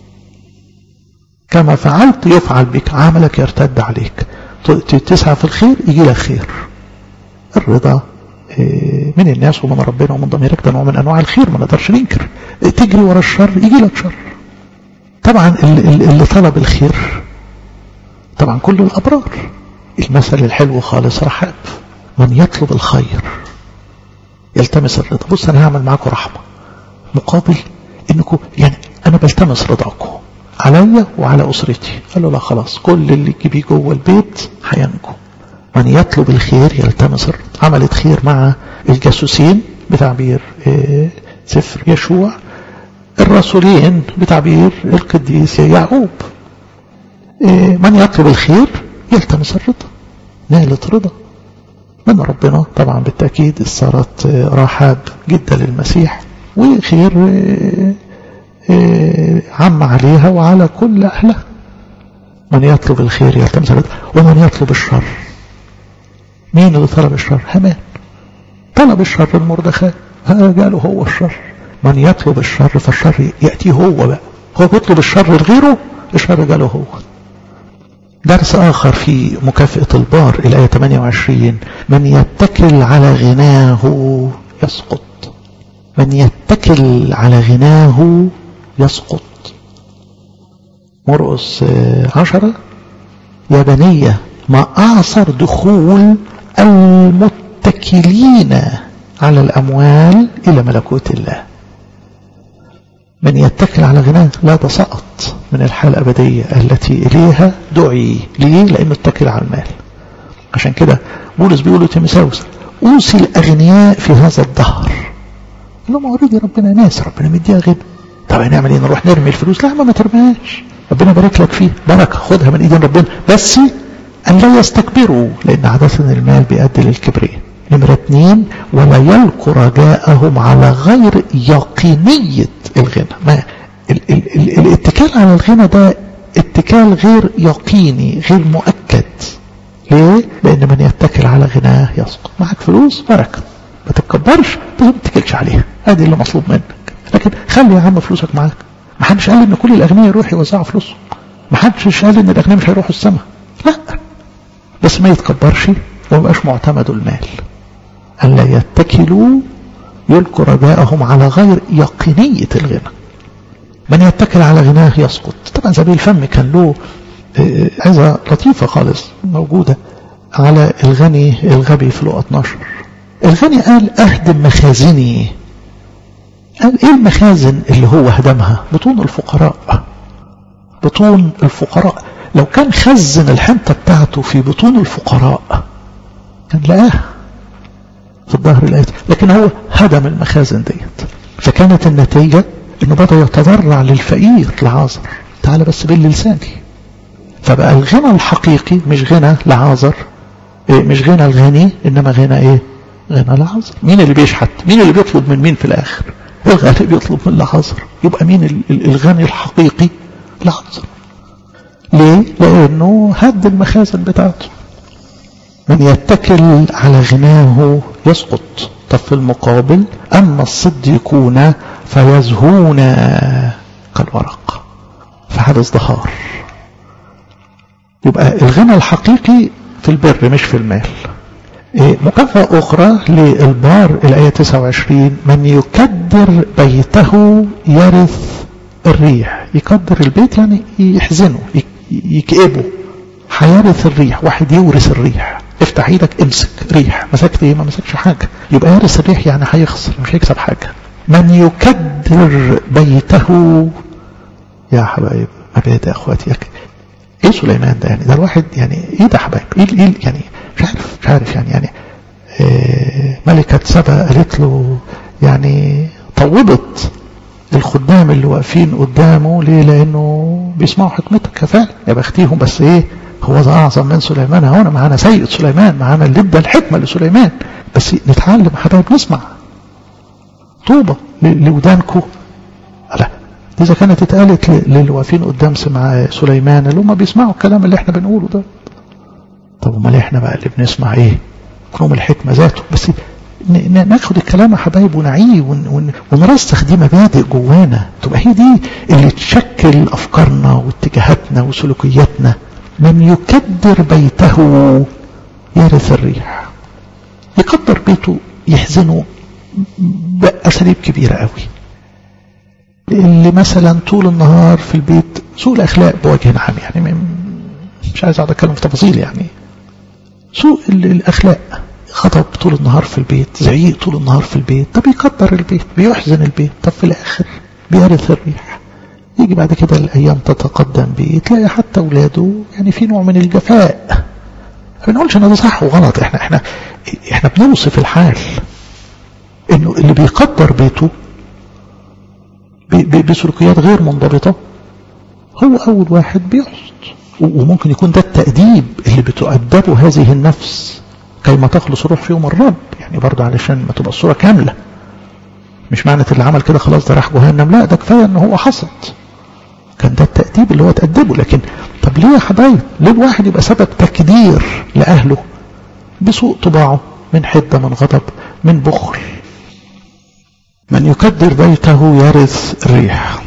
كما فعلت يفعل بك، عملك يرتد عليك. تسعى في الخير يجي لك خير. الرضا من الناس ومن ربنا ومن ضميرك ده نوع من انواع الخير ما نقدرش ننكر. تجري ورا الشر يجي لك شر. طبعا اللي طلب الخير طبعا كل الابرار. المثل الحلو خالص رحاب، من يطلب الخير يلتمس الرضا. بص انا هعمل معاكم رحمه مقابل انكم يعني انا بلتمس رضاكم عليا وعلى اسرتي. قال له لا خلاص، كل اللي تجيبيه جوه البيت هينجو. من يطلب الخير يلتمس الرضا. عملت خير مع الجاسوسين بتعبير سفر يشوع، الرسولين بتعبير القديس يعقوب. من يطلب الخير يلتمس الرضا، نالت رضا من ربنا. طبعا بالتأكيد صارت رحاب جدا للمسيح، وخير عم عليها وعلى كل أهلها. من يطلب الخير يلتمس الرضا. ومن يطلب الشر، مين اللي طلب الشر؟ هامان طلب الشر المردخاي، قالوا هو الشر. من يطلب الشر فالشر يأتيه هو بقى، هو بيطلب الشر لغيره، الشر قاله هو. درس آخر في مكافأة البار الآية ثمانية وعشرين، من يتكل على غناه يسقط. من يتكل على غناه يسقط. مرقس عشرة، يا بنية ما أعصر دخول المتكلين على الأموال إلى ملكوت الله. من يتكل على غناه لا ده سقط. من الحياة الأبدية التي إليها دعي. ليه؟ لأنه اتكل على المال. عشان كده بولس بيقول لتيموثاوس أوصي الأغنياء في هذا الدهر. قال له أوريدي ربنا ناس، ربنا مديها غنى. طب هنعمل ايه؟ نروح نرمي الفلوس؟ لا، ما ما ترميهاش، ربنا بارك لك فيه بركة، خدها من ايدين ربنا، بس أن لا يستكبروا، لأن عادة المال بيؤدي للكبرياء. نمرة اثنين، ولا يلقوا رجاءهم على غير يقينية الغنى. ما ال ال ال الاتكال على الغنى ده اتكال غير يقيني، غير مؤكد. ليه؟ لأن من يتكل على غناه يسقط. معك فلوس بركة، ما تتكبرش، ما تتكلش عليها، هذه اللي مطلوب منك. لكن خلي يا عم فلوسك معاك. ما حدش قال ان كل الاغنياء يروحوا يوزعوا فلوسهم، ما حدش قال ان الاغنياء مش هيروحوا السماء، لا، بس ما يتكبرش وما يبقاش معتمد المال. أن لا يتكلوا، يلقوا رجاءهم على غير يقينية الغنى. من يتكل على غناه يسقط. طبعا زبيب الفم كان له عظة لطيفة خالص موجودة على الغني الغبي في لقا اتناشر. الغني قال أهدم مخازني. قال ايه المخازن اللي هو هدمها؟ بطون الفقراء. بطون الفقراء. لو كان خزن الحنطة بتاعته في بطون الفقراء كان لقاها في الظهر الآتي، لكن هو هدم المخازن ديت. فكانت النتيجة انه بدأ يتضرع للفقير لعازر، تعال بس باللساني. فبقى الغنى الحقيقي مش غنى لعازر، إيه مش غنى الغني، انما غنى ايه؟ غنى لعازر. مين اللي بيشحت؟ مين اللي بيطلب من مين في الاخر؟ الغني بيطلب من لعازر. يبقى مين الغني الحقيقي؟ لعازر. ليه؟ لانه هد المخازن بتاعته. من يتكل على غناه يسقط. طب في المقابل اما الصديقون فيزهون كالورق، فهذا ازدهار. يبقى الغنى الحقيقي في البر مش في المال. مكافأة أخرى للبار الآية تسعة وعشرين، من يكدر بيته يرث الريح. يكدر البيت يعني يحزنه، يكئبه، هيرث الريح. واحد يورث الريح. افتح ايدك امسك ريح، مسكت ايه؟ ما مسكش حاجة. يبقى يرث الريح يعني هيخسر، مش هيكسب حاجة. من يكدر بيته، يا حبايب أبيت يا أخواتي، ايه سليمان ده؟ يعني ده الواحد يعني ايه ده حبايب؟ ايه ايه يعني مش عارف مش عارف يعني يعني إيه. ملكة سبا قالت له يعني طوبت الخدام اللي واقفين قدامه. ليه؟ لانه بيسمعوا حكمتك. فعلا يا بختيهم، بس ايه، هو اعظم من سليمان. هنا معانا سيد سليمان، معانا اللي ادى الحكمه لسليمان. بس نتعلم حبايب، نسمع. طوبى لودانكم. لا، إذا كانت اتقالت للي واقفين قدام سمع سليمان اللي هم بيسمعوا الكلام اللي احنا بنقوله ده، طب امال احنا بقى اللي بنسمع ايه؟ كلهم الحكمة ذاته. بس ناخد الكلام يا حبايب ونعيه ون ونرسخ دي مبادئ جوانا، تبقى هي دي اللي تشكل افكارنا واتجاهاتنا وسلوكياتنا. من يكدر بيته يرث الريح. يقدر بيته يحزنه بأساليب كبيرة قوي. اللي مثلا طول النهار في البيت سوء الأخلاق بوجه عام، يعني مش عايز اقعد اتكلم في تفاصيل، يعني سوء الأخلاق، غضب طول النهار في البيت، زعيق طول النهار في البيت، ده بيقدر البيت، بيحزن البيت. طب في الآخر بيرث الريح. يجي بعد كده الأيام تتقدم بيه، تلاقي حتى أولاده يعني في نوع من الجفاء. ما نقولش ان ده صح وغلط، احنا احنا احنا بنوصف الحال انه اللي بيقدر بيته بسلوكيات غير منضبطة هو أول واحد بيحصد. وممكن يكون ده التأديب اللي بتؤدبه هذه النفس كيما تخلص روح في يوم الرب، يعني برضه علشان ما تبقى الصورة كاملة. مش معنى اللي عمل كده خلاص ده راح جهنم، لا، ده كفاية ان هو حصد. كان ده التأديب اللي هو تأدبه. لكن طب ليه يا حبايب؟ ليه الواحد يبقى سبب تكدير لأهله بسوء طباعه، من حدة، من غضب، من بخل؟ من يكدر بيته يرث الريح.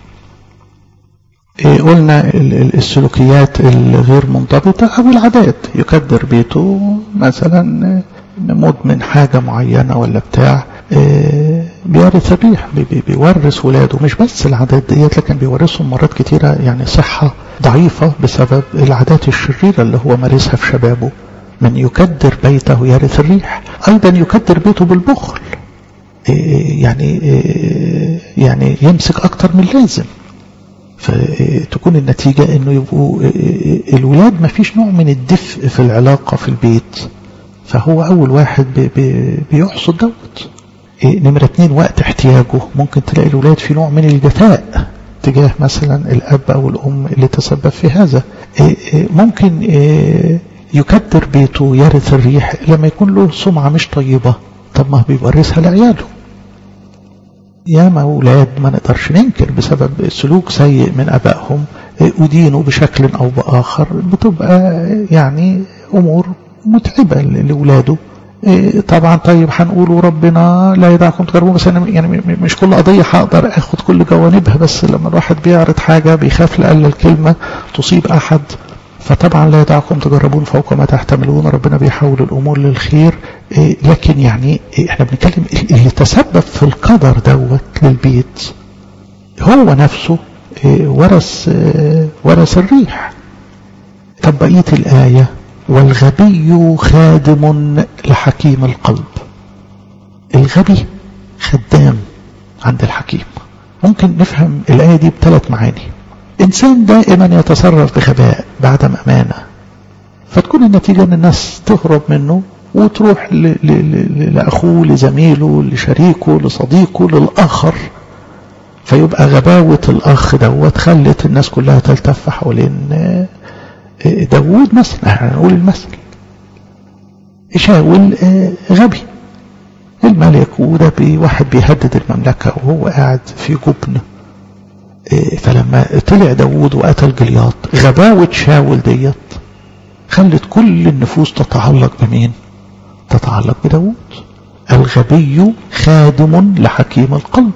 إيه قلنا السلوكيات الغير منضبطة أو العادات. يكدر بيته مثلا مدمن حاجة معينة ولا بتاع، إيه بيرث الريح، بي بيورث ولاده. مش بس العادات ديت، لكن بيورثهم مرات كتيرة يعني صحة ضعيفة بسبب العادات الشريرة اللي هو مارسها في شبابه. من يكدر بيته يرث الريح. أيضا يكدر بيته بالبخل، يعني يعني يمسك أكتر من لازم. فتكون النتيجة انه يبقوا الولاد ما فيش نوع من الدفء في العلاقة في البيت، فهو اول واحد بي بي بيحصد دوت. نمرة اتنين وقت احتياجه ممكن تلاقي الولاد في نوع من الجفاء تجاه مثلا الاب او الام اللي تسبب في هذا. ممكن يكدر بيته يرث الريح لما يكون له سمعة مش طيبة، طب ما بيورثها لعياله. يا ما أولاد ما نقدرش ننكر بسبب سلوك سيء من أبائهم ودينه بشكل أو بآخر بتبقى يعني أمور متعبة لأولاده. طبعا طيب هنقول ربنا لا يدعكم تجربون، بس أنا يعني مش كل قضية هقدر أخد كل جوانبها، بس لما الواحد بيعرض حاجة بيخاف لأقل الكلمة تصيب أحد. فطبعا لا يدعكم تجربون فوق ما تحتملون، ربنا بيحول الأمور للخير. لكن يعني احنا بنتكلم اللي تسبب في القدر دوت للبيت هو نفسه ورث ورث الريح. طب بقية الآية والغبي خادم لحكيم القلب. الغبي خدام عند الحكيم. ممكن نفهم الآية دي بثلاث معاني. إنسان دائما يتصرف بغباء بعدم أمانة، فتكون النتيجة أن الناس تهرب منه وتروح ل ل ل لأخوه لزميله لشريكه لصديقه للآخر، فيبقى غباوة الأخ دوت خلت الناس كلها تلتف حوالين داود مثلا. احنا نقول المثل شاول غبي الملك، وده واحد بيهدد المملكة وهو قاعد في جبن. فلما طلع داود وقتل جلياط، غباوة شاول ديت خلت كل النفوس تتعلق بمين؟ تتعلق بداود. الغبي خادم لحكيم القلب.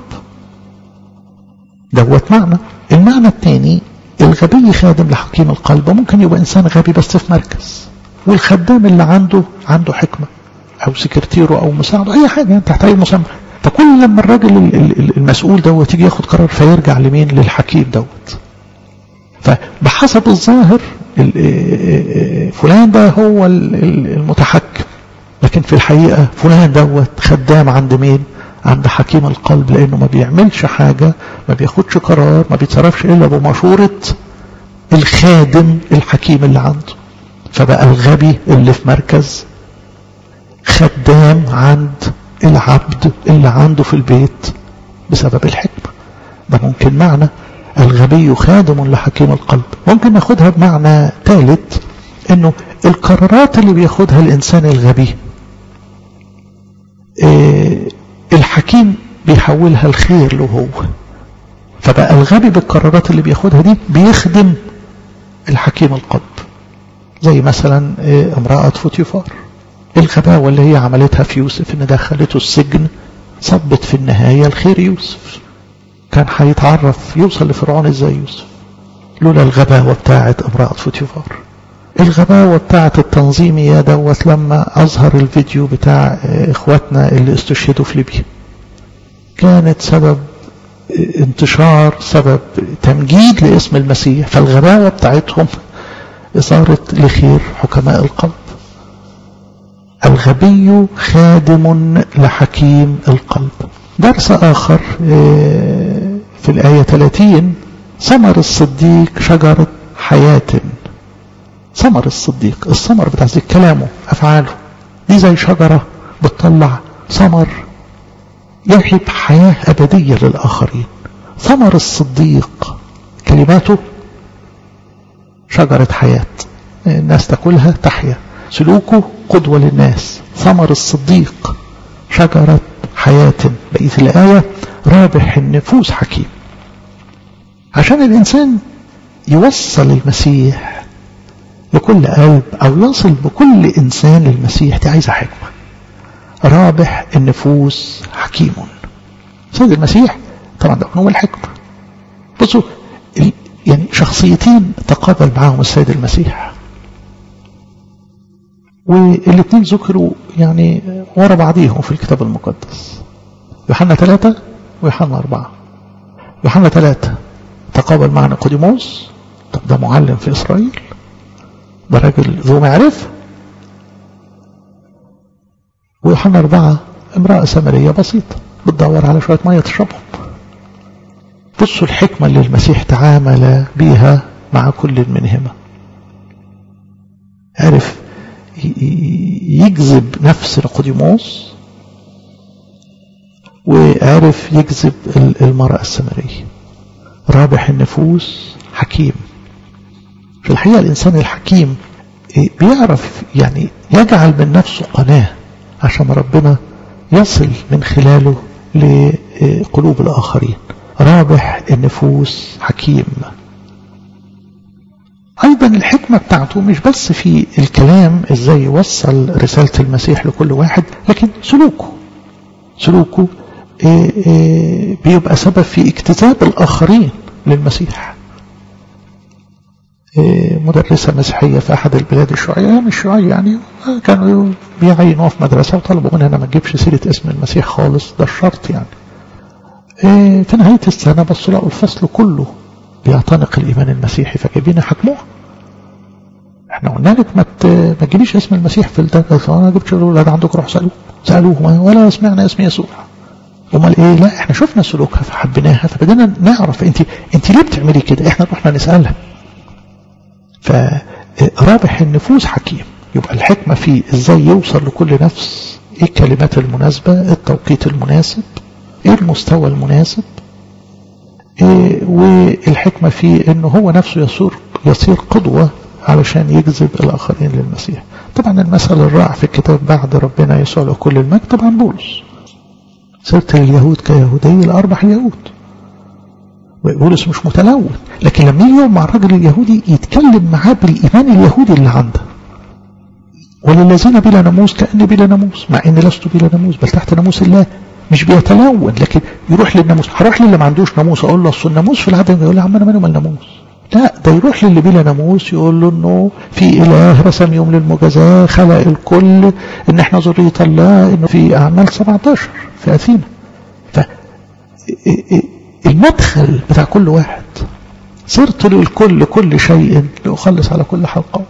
دوت معنى. المعنى الثاني الغبي خادم لحكيم القلب، ممكن يبقى إنسان غبي بس في مركز، والخدام اللي عنده عنده حكمة أو سكرتيره أو مساعده أي حاجة يعني تحت أي مسمى. فكل لما الراجل المسؤول دوت يجي ياخد قرار فيرجع لمين؟ للحكيم دوت. فبحسب الظاهر فلان ده هو المتحكم، لكن في الحقيقة فلان دوت خدام عند مين؟ عند حكيم القلب، لأنه ما بيعملش حاجة، ما بياخدش قرار، ما بيتصرفش إلا بمشورة الخادم الحكيم اللي عنده. فبقى الغبي اللي في مركز خدام عند العبد اللي عنده في البيت بسبب الحكمة. ده ممكن معنى الغبي خادم لحكيم القلب. ممكن ناخدها بمعنى ثالث، انه القرارات اللي بياخدها الانسان الغبي إيه الحكيم بيحولها الخير له هو. فبقى الغبي بالقرارات اللي بياخدها دي بيخدم الحكيم القلب، زي مثلا إيه امرأة فوتيفار. الغباوة اللي هي عملتها في يوسف ان دخلته السجن صبت في النهاية الخير يوسف. كان هيتعرف يوصل لفرعون ازاي يوسف لولا الغباوة بتاعة امرأة فوتيفار. الغباوة بتاعة التنظيمية دوت لما اظهر الفيديو بتاع اخواتنا اللي استشهدوا في ليبيا، كانت سبب انتشار، سبب تمجيد لاسم المسيح. فالغباوة بتاعتهم صارت لخير حكماء القلب. الغبي خادم لحكيم القلب. درس آخر في الآية ثلاثين، ثمر الصديق شجرة حياة. ثمر الصديق، الثمر بتاع ذلك كلامه أفعاله دي زي شجرة بتطلع ثمر يهب حياة أبدية للآخرين. ثمر الصديق كلماته شجرة حياة، الناس تأكلها تحيا. سلوكه قدوة للناس. ثمر الصديق شجرة حياة. بقية الآية رابح النفوس حكيم. عشان الإنسان يوصل المسيح لكل قلب أو يصل بكل إنسان للمسيح دي عايزة حكمة. رابح النفوس حكيم. سيد المسيح طبعا ده هو الحكمة. بصوا يعني شخصيتين تقابل معاهم السيد المسيح، والاثنين ذكروا يعني ورا بعضيهم في الكتاب المقدس. يوحنا ثلاثة ويوحنا أربعة. يوحنا ثلاثة تقابل مع نيقوديموس، طب ده معلم في إسرائيل، ده راجل ذو معرفة. ويوحنا أربعة امرأة سامرية بسيطة بتدور على شوية مية تشربهم. بصوا الحكمة اللي المسيح تعامل بيها مع كل منهما. عرف يجذب نفس نيقوديموس، وعرف يجذب المرأة السامرية. رابح النفوس، حكيم. في الحقيقة الإنسان الحكيم بيعرف يعني يجعل من نفسه قناة عشان ربنا يصل من خلاله لقلوب الآخرين. رابح النفوس، حكيم. أيضا الحكمة بتاعته مش بس في الكلام ازاي يوصل رسالة المسيح لكل واحد، لكن سلوكه سلوكه إيه إيه بيبقى سبب في اجتذاب الآخرين للمسيح. إيه مدرسة مسيحية في أحد البلاد الشيوعية، مش شيوعية يعني، كانوا بيعينوا في مدرسة وطلبوا منها ما تجيبش سيرة اسم المسيح خالص، ده الشرط يعني. إيه في نهاية السنة بصوا لقوا الفصل كله بيعتنق الإيمان المسيحي، فجايبين حكموها. احنا قلنا لك ما ما تجيبيش اسم المسيح في الدرس، انا جبت الاولاد عندك روح سالوه سالوه ولا سمعنا اسم يسوع. امال ايه؟ لا احنا شفنا سلوكها فحبيناها، فبدنا نعرف انت انت ليه بتعملي كده، احنا رحنا نسالها. فرابح النفوس حكيم. يبقى الحكمه في ازاي يوصل لكل نفس، ايه الكلمات المناسبه، التوقيت المناسب، ايه المستوى المناسب. إيه والحكمه في انه هو نفسه يصير يصير قدوه علشان يجذب الآخرين للمسيح. طبعا المثل الرائع في الكتاب بعد ربنا يسوع له كل المجد طبعا بولس. صرت اليهود كيهودي لأربح اليهود. بولس مش متلون، لكن لما يجي مع الرجل اليهودي يتكلم معاه بالإيمان اليهودي اللي عنده. وللذين بلا ناموس كأني بلا ناموس، مع إني لست بلا ناموس بل تحت ناموس الله. مش بيتلون، لكن يروح للناموس. هروح للي ما عندوش ناموس أقول له أصل الناموس في العدم، يقول لي عم أنا مالي ومال الناموس. لا، ده يروح للي بلا ناموس يقول له انه في اله رسم يوم للمجازاة، خلق الكل، ان احنا ذرية الله، انه في اعمال سبعة عشر في اثينا. فالمدخل بتاع كل واحد، صرت للكل كل شيء لأخلص على كل حلقة.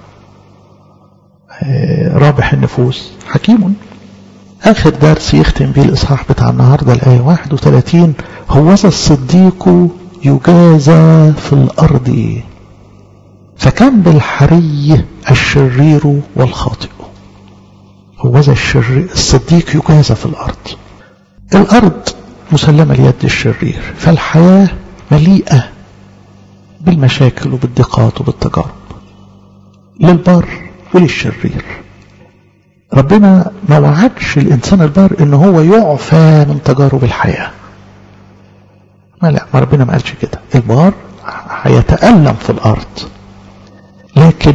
رابح النفوس حكيم. اخر درس يختم به الاصحاح بتاع النهارده الايه واحد وثلاثين، هوذا الصديق يجازى في الأرض فكم بالحري الشرير والخاطئ. هوذا الصديق يجازى في الأرض. الأرض مسلمة ليد الشرير، فالحياة مليئة بالمشاكل وبالضيقات وبالتجارب للبار وللشرير. ربنا ما وعدش الإنسان البار إن هو يعفى من تجارب الحياة. ما لا ما ربنا ما قالش كده. البار هيتألم في الأرض، لكن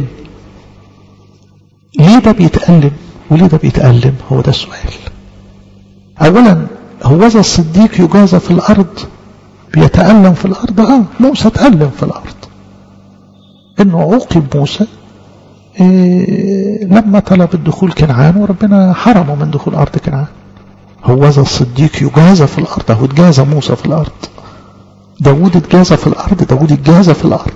ليه ده بيتألم وليه ده بيتألم؟ هو ده السؤال. أولا هوذا الصديق يجازى في الأرض، بيتألم في الأرض. آه موسى تألم في الأرض، إنه عوقب موسى إيه لما طلب الدخول كنعان وربنا حرمه من دخول أرض كنعان. هوذا الصديق يجازى في الأرض. هو اتجازى موسى في الأرض، داود اتجازى في الأرض، داود اتجازى في الأرض.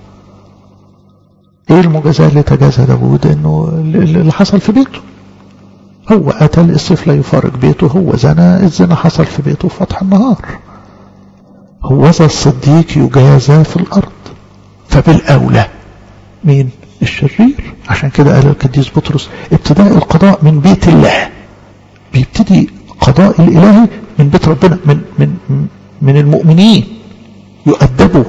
ايه المجازاة اللي تجازى داود؟ انه اللي حصل في بيته، هو قتل، السيف لا يفارق بيته، هو زنى، الزنا حصل في بيته فتح النهار. هوذا الصديق يجازى في الأرض. فبالأولى مين؟ الشرير. عشان كده قال القديس بطرس ابتداء القضاء من بيت الله. بيبتدي قضاء الإلهي من بيت ربنا، من من من المؤمنين يؤدبوا.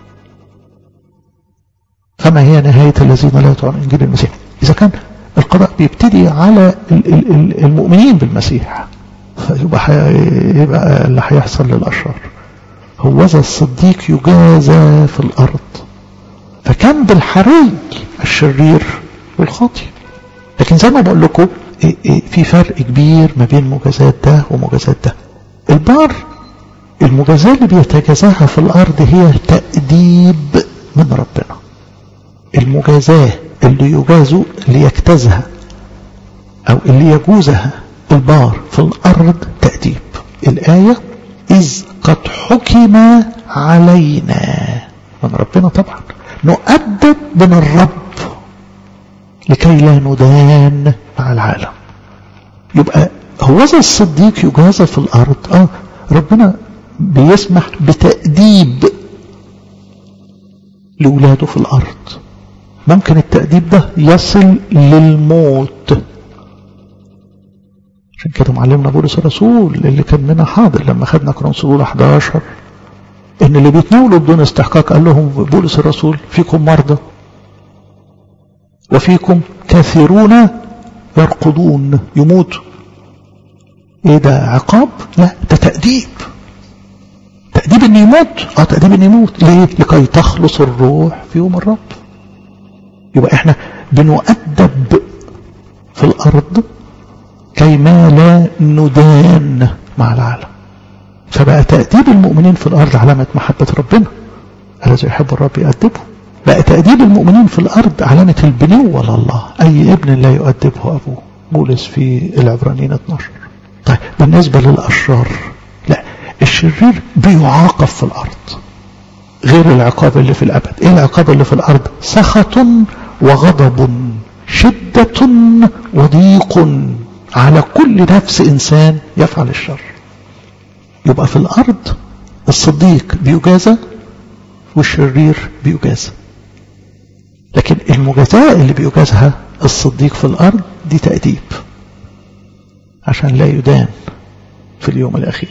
فما هي نهاية الذين لا يطيعون إنجيل المسيح؟ إذا كان القضاء بيبتدي على المؤمنين بالمسيح، فيبقى يبقى اللي هيحصل للأشرار. هوذا الصديق يجازى في الأرض فكان بالحري الشرير والخاطئ. لكن زي ما بقول لكم في فرق كبير ما بين مجازات ده ومجازات ده. البار المجازاة اللي بيتجازاها في الأرض هي تأديب من ربنا. المجازاة اللي يجازوا اللي يجتازها أو اللي يجوزها البار في الأرض تأديب. الآية إذ قد حكم علينا من ربنا، طبعا نؤدب من الرب لكي لا ندان مع العالم. يبقى هوذا الصديق يجازى في الأرض. آه ربنا بيسمح بتأديب لولاده في الأرض. ممكن التأديب ده يصل للموت. عشان كده معلمنا بولس الرسول اللي كان منا حاضر لما خدنا كورنثوس احد عشر ان اللي بيتناولوا بدون استحقاق قال لهم بولس الرسول فيكم مرضى وفيكم كثيرون يرقدون يموتوا. ايه ده عقاب؟ لا ده تأديب. تأديب ان يموت. اه تأديب ان يموت. ليه؟ لكي تخلص الروح في يوم الرب. يبقى احنا بنؤدب في الارض كيما لا ندان مع العالم. فبقى تأديب المؤمنين في الارض علامة محبة ربنا الذي يحب الرب يؤدبه. بقى تأديب المؤمنين في الارض علامة البنوة لله. اي ابن لا يؤدبه ابوه. بولس في العبرانيين اثناشر. طيب بالنسبة للاشرار لا، الشرير بيعاقب في الارض غير العقاب اللي في الابد. ايه العقاب اللي في الارض؟ سخط وغضب شدة وضيق على كل نفس انسان يفعل الشر. يبقى في الارض الصديق بيجازى والشرير بيجازى. لكن المجازاة اللي بيجازها الصديق في الارض دي تأديب عشان لا يدان في اليوم الاخير.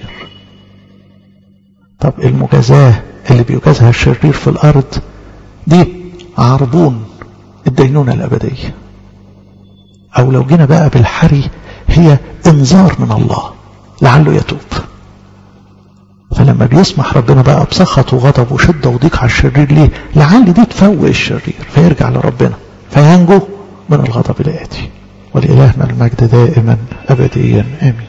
طب المجازاة اللي بيجازها الشرير في الارض دي عربون الدينونة الابدية، او لو جينا بقى بالحري هي انذار من الله لعله يتوب. فلما بيسمح ربنا بقى بسخط وغضب وشدة وضيق على الشرير ليه؟ لعل دي تفوق الشرير فيرجع لربنا فينجو من الغضب الآتي. ولإلهنا المجد دائما أبديا آمين.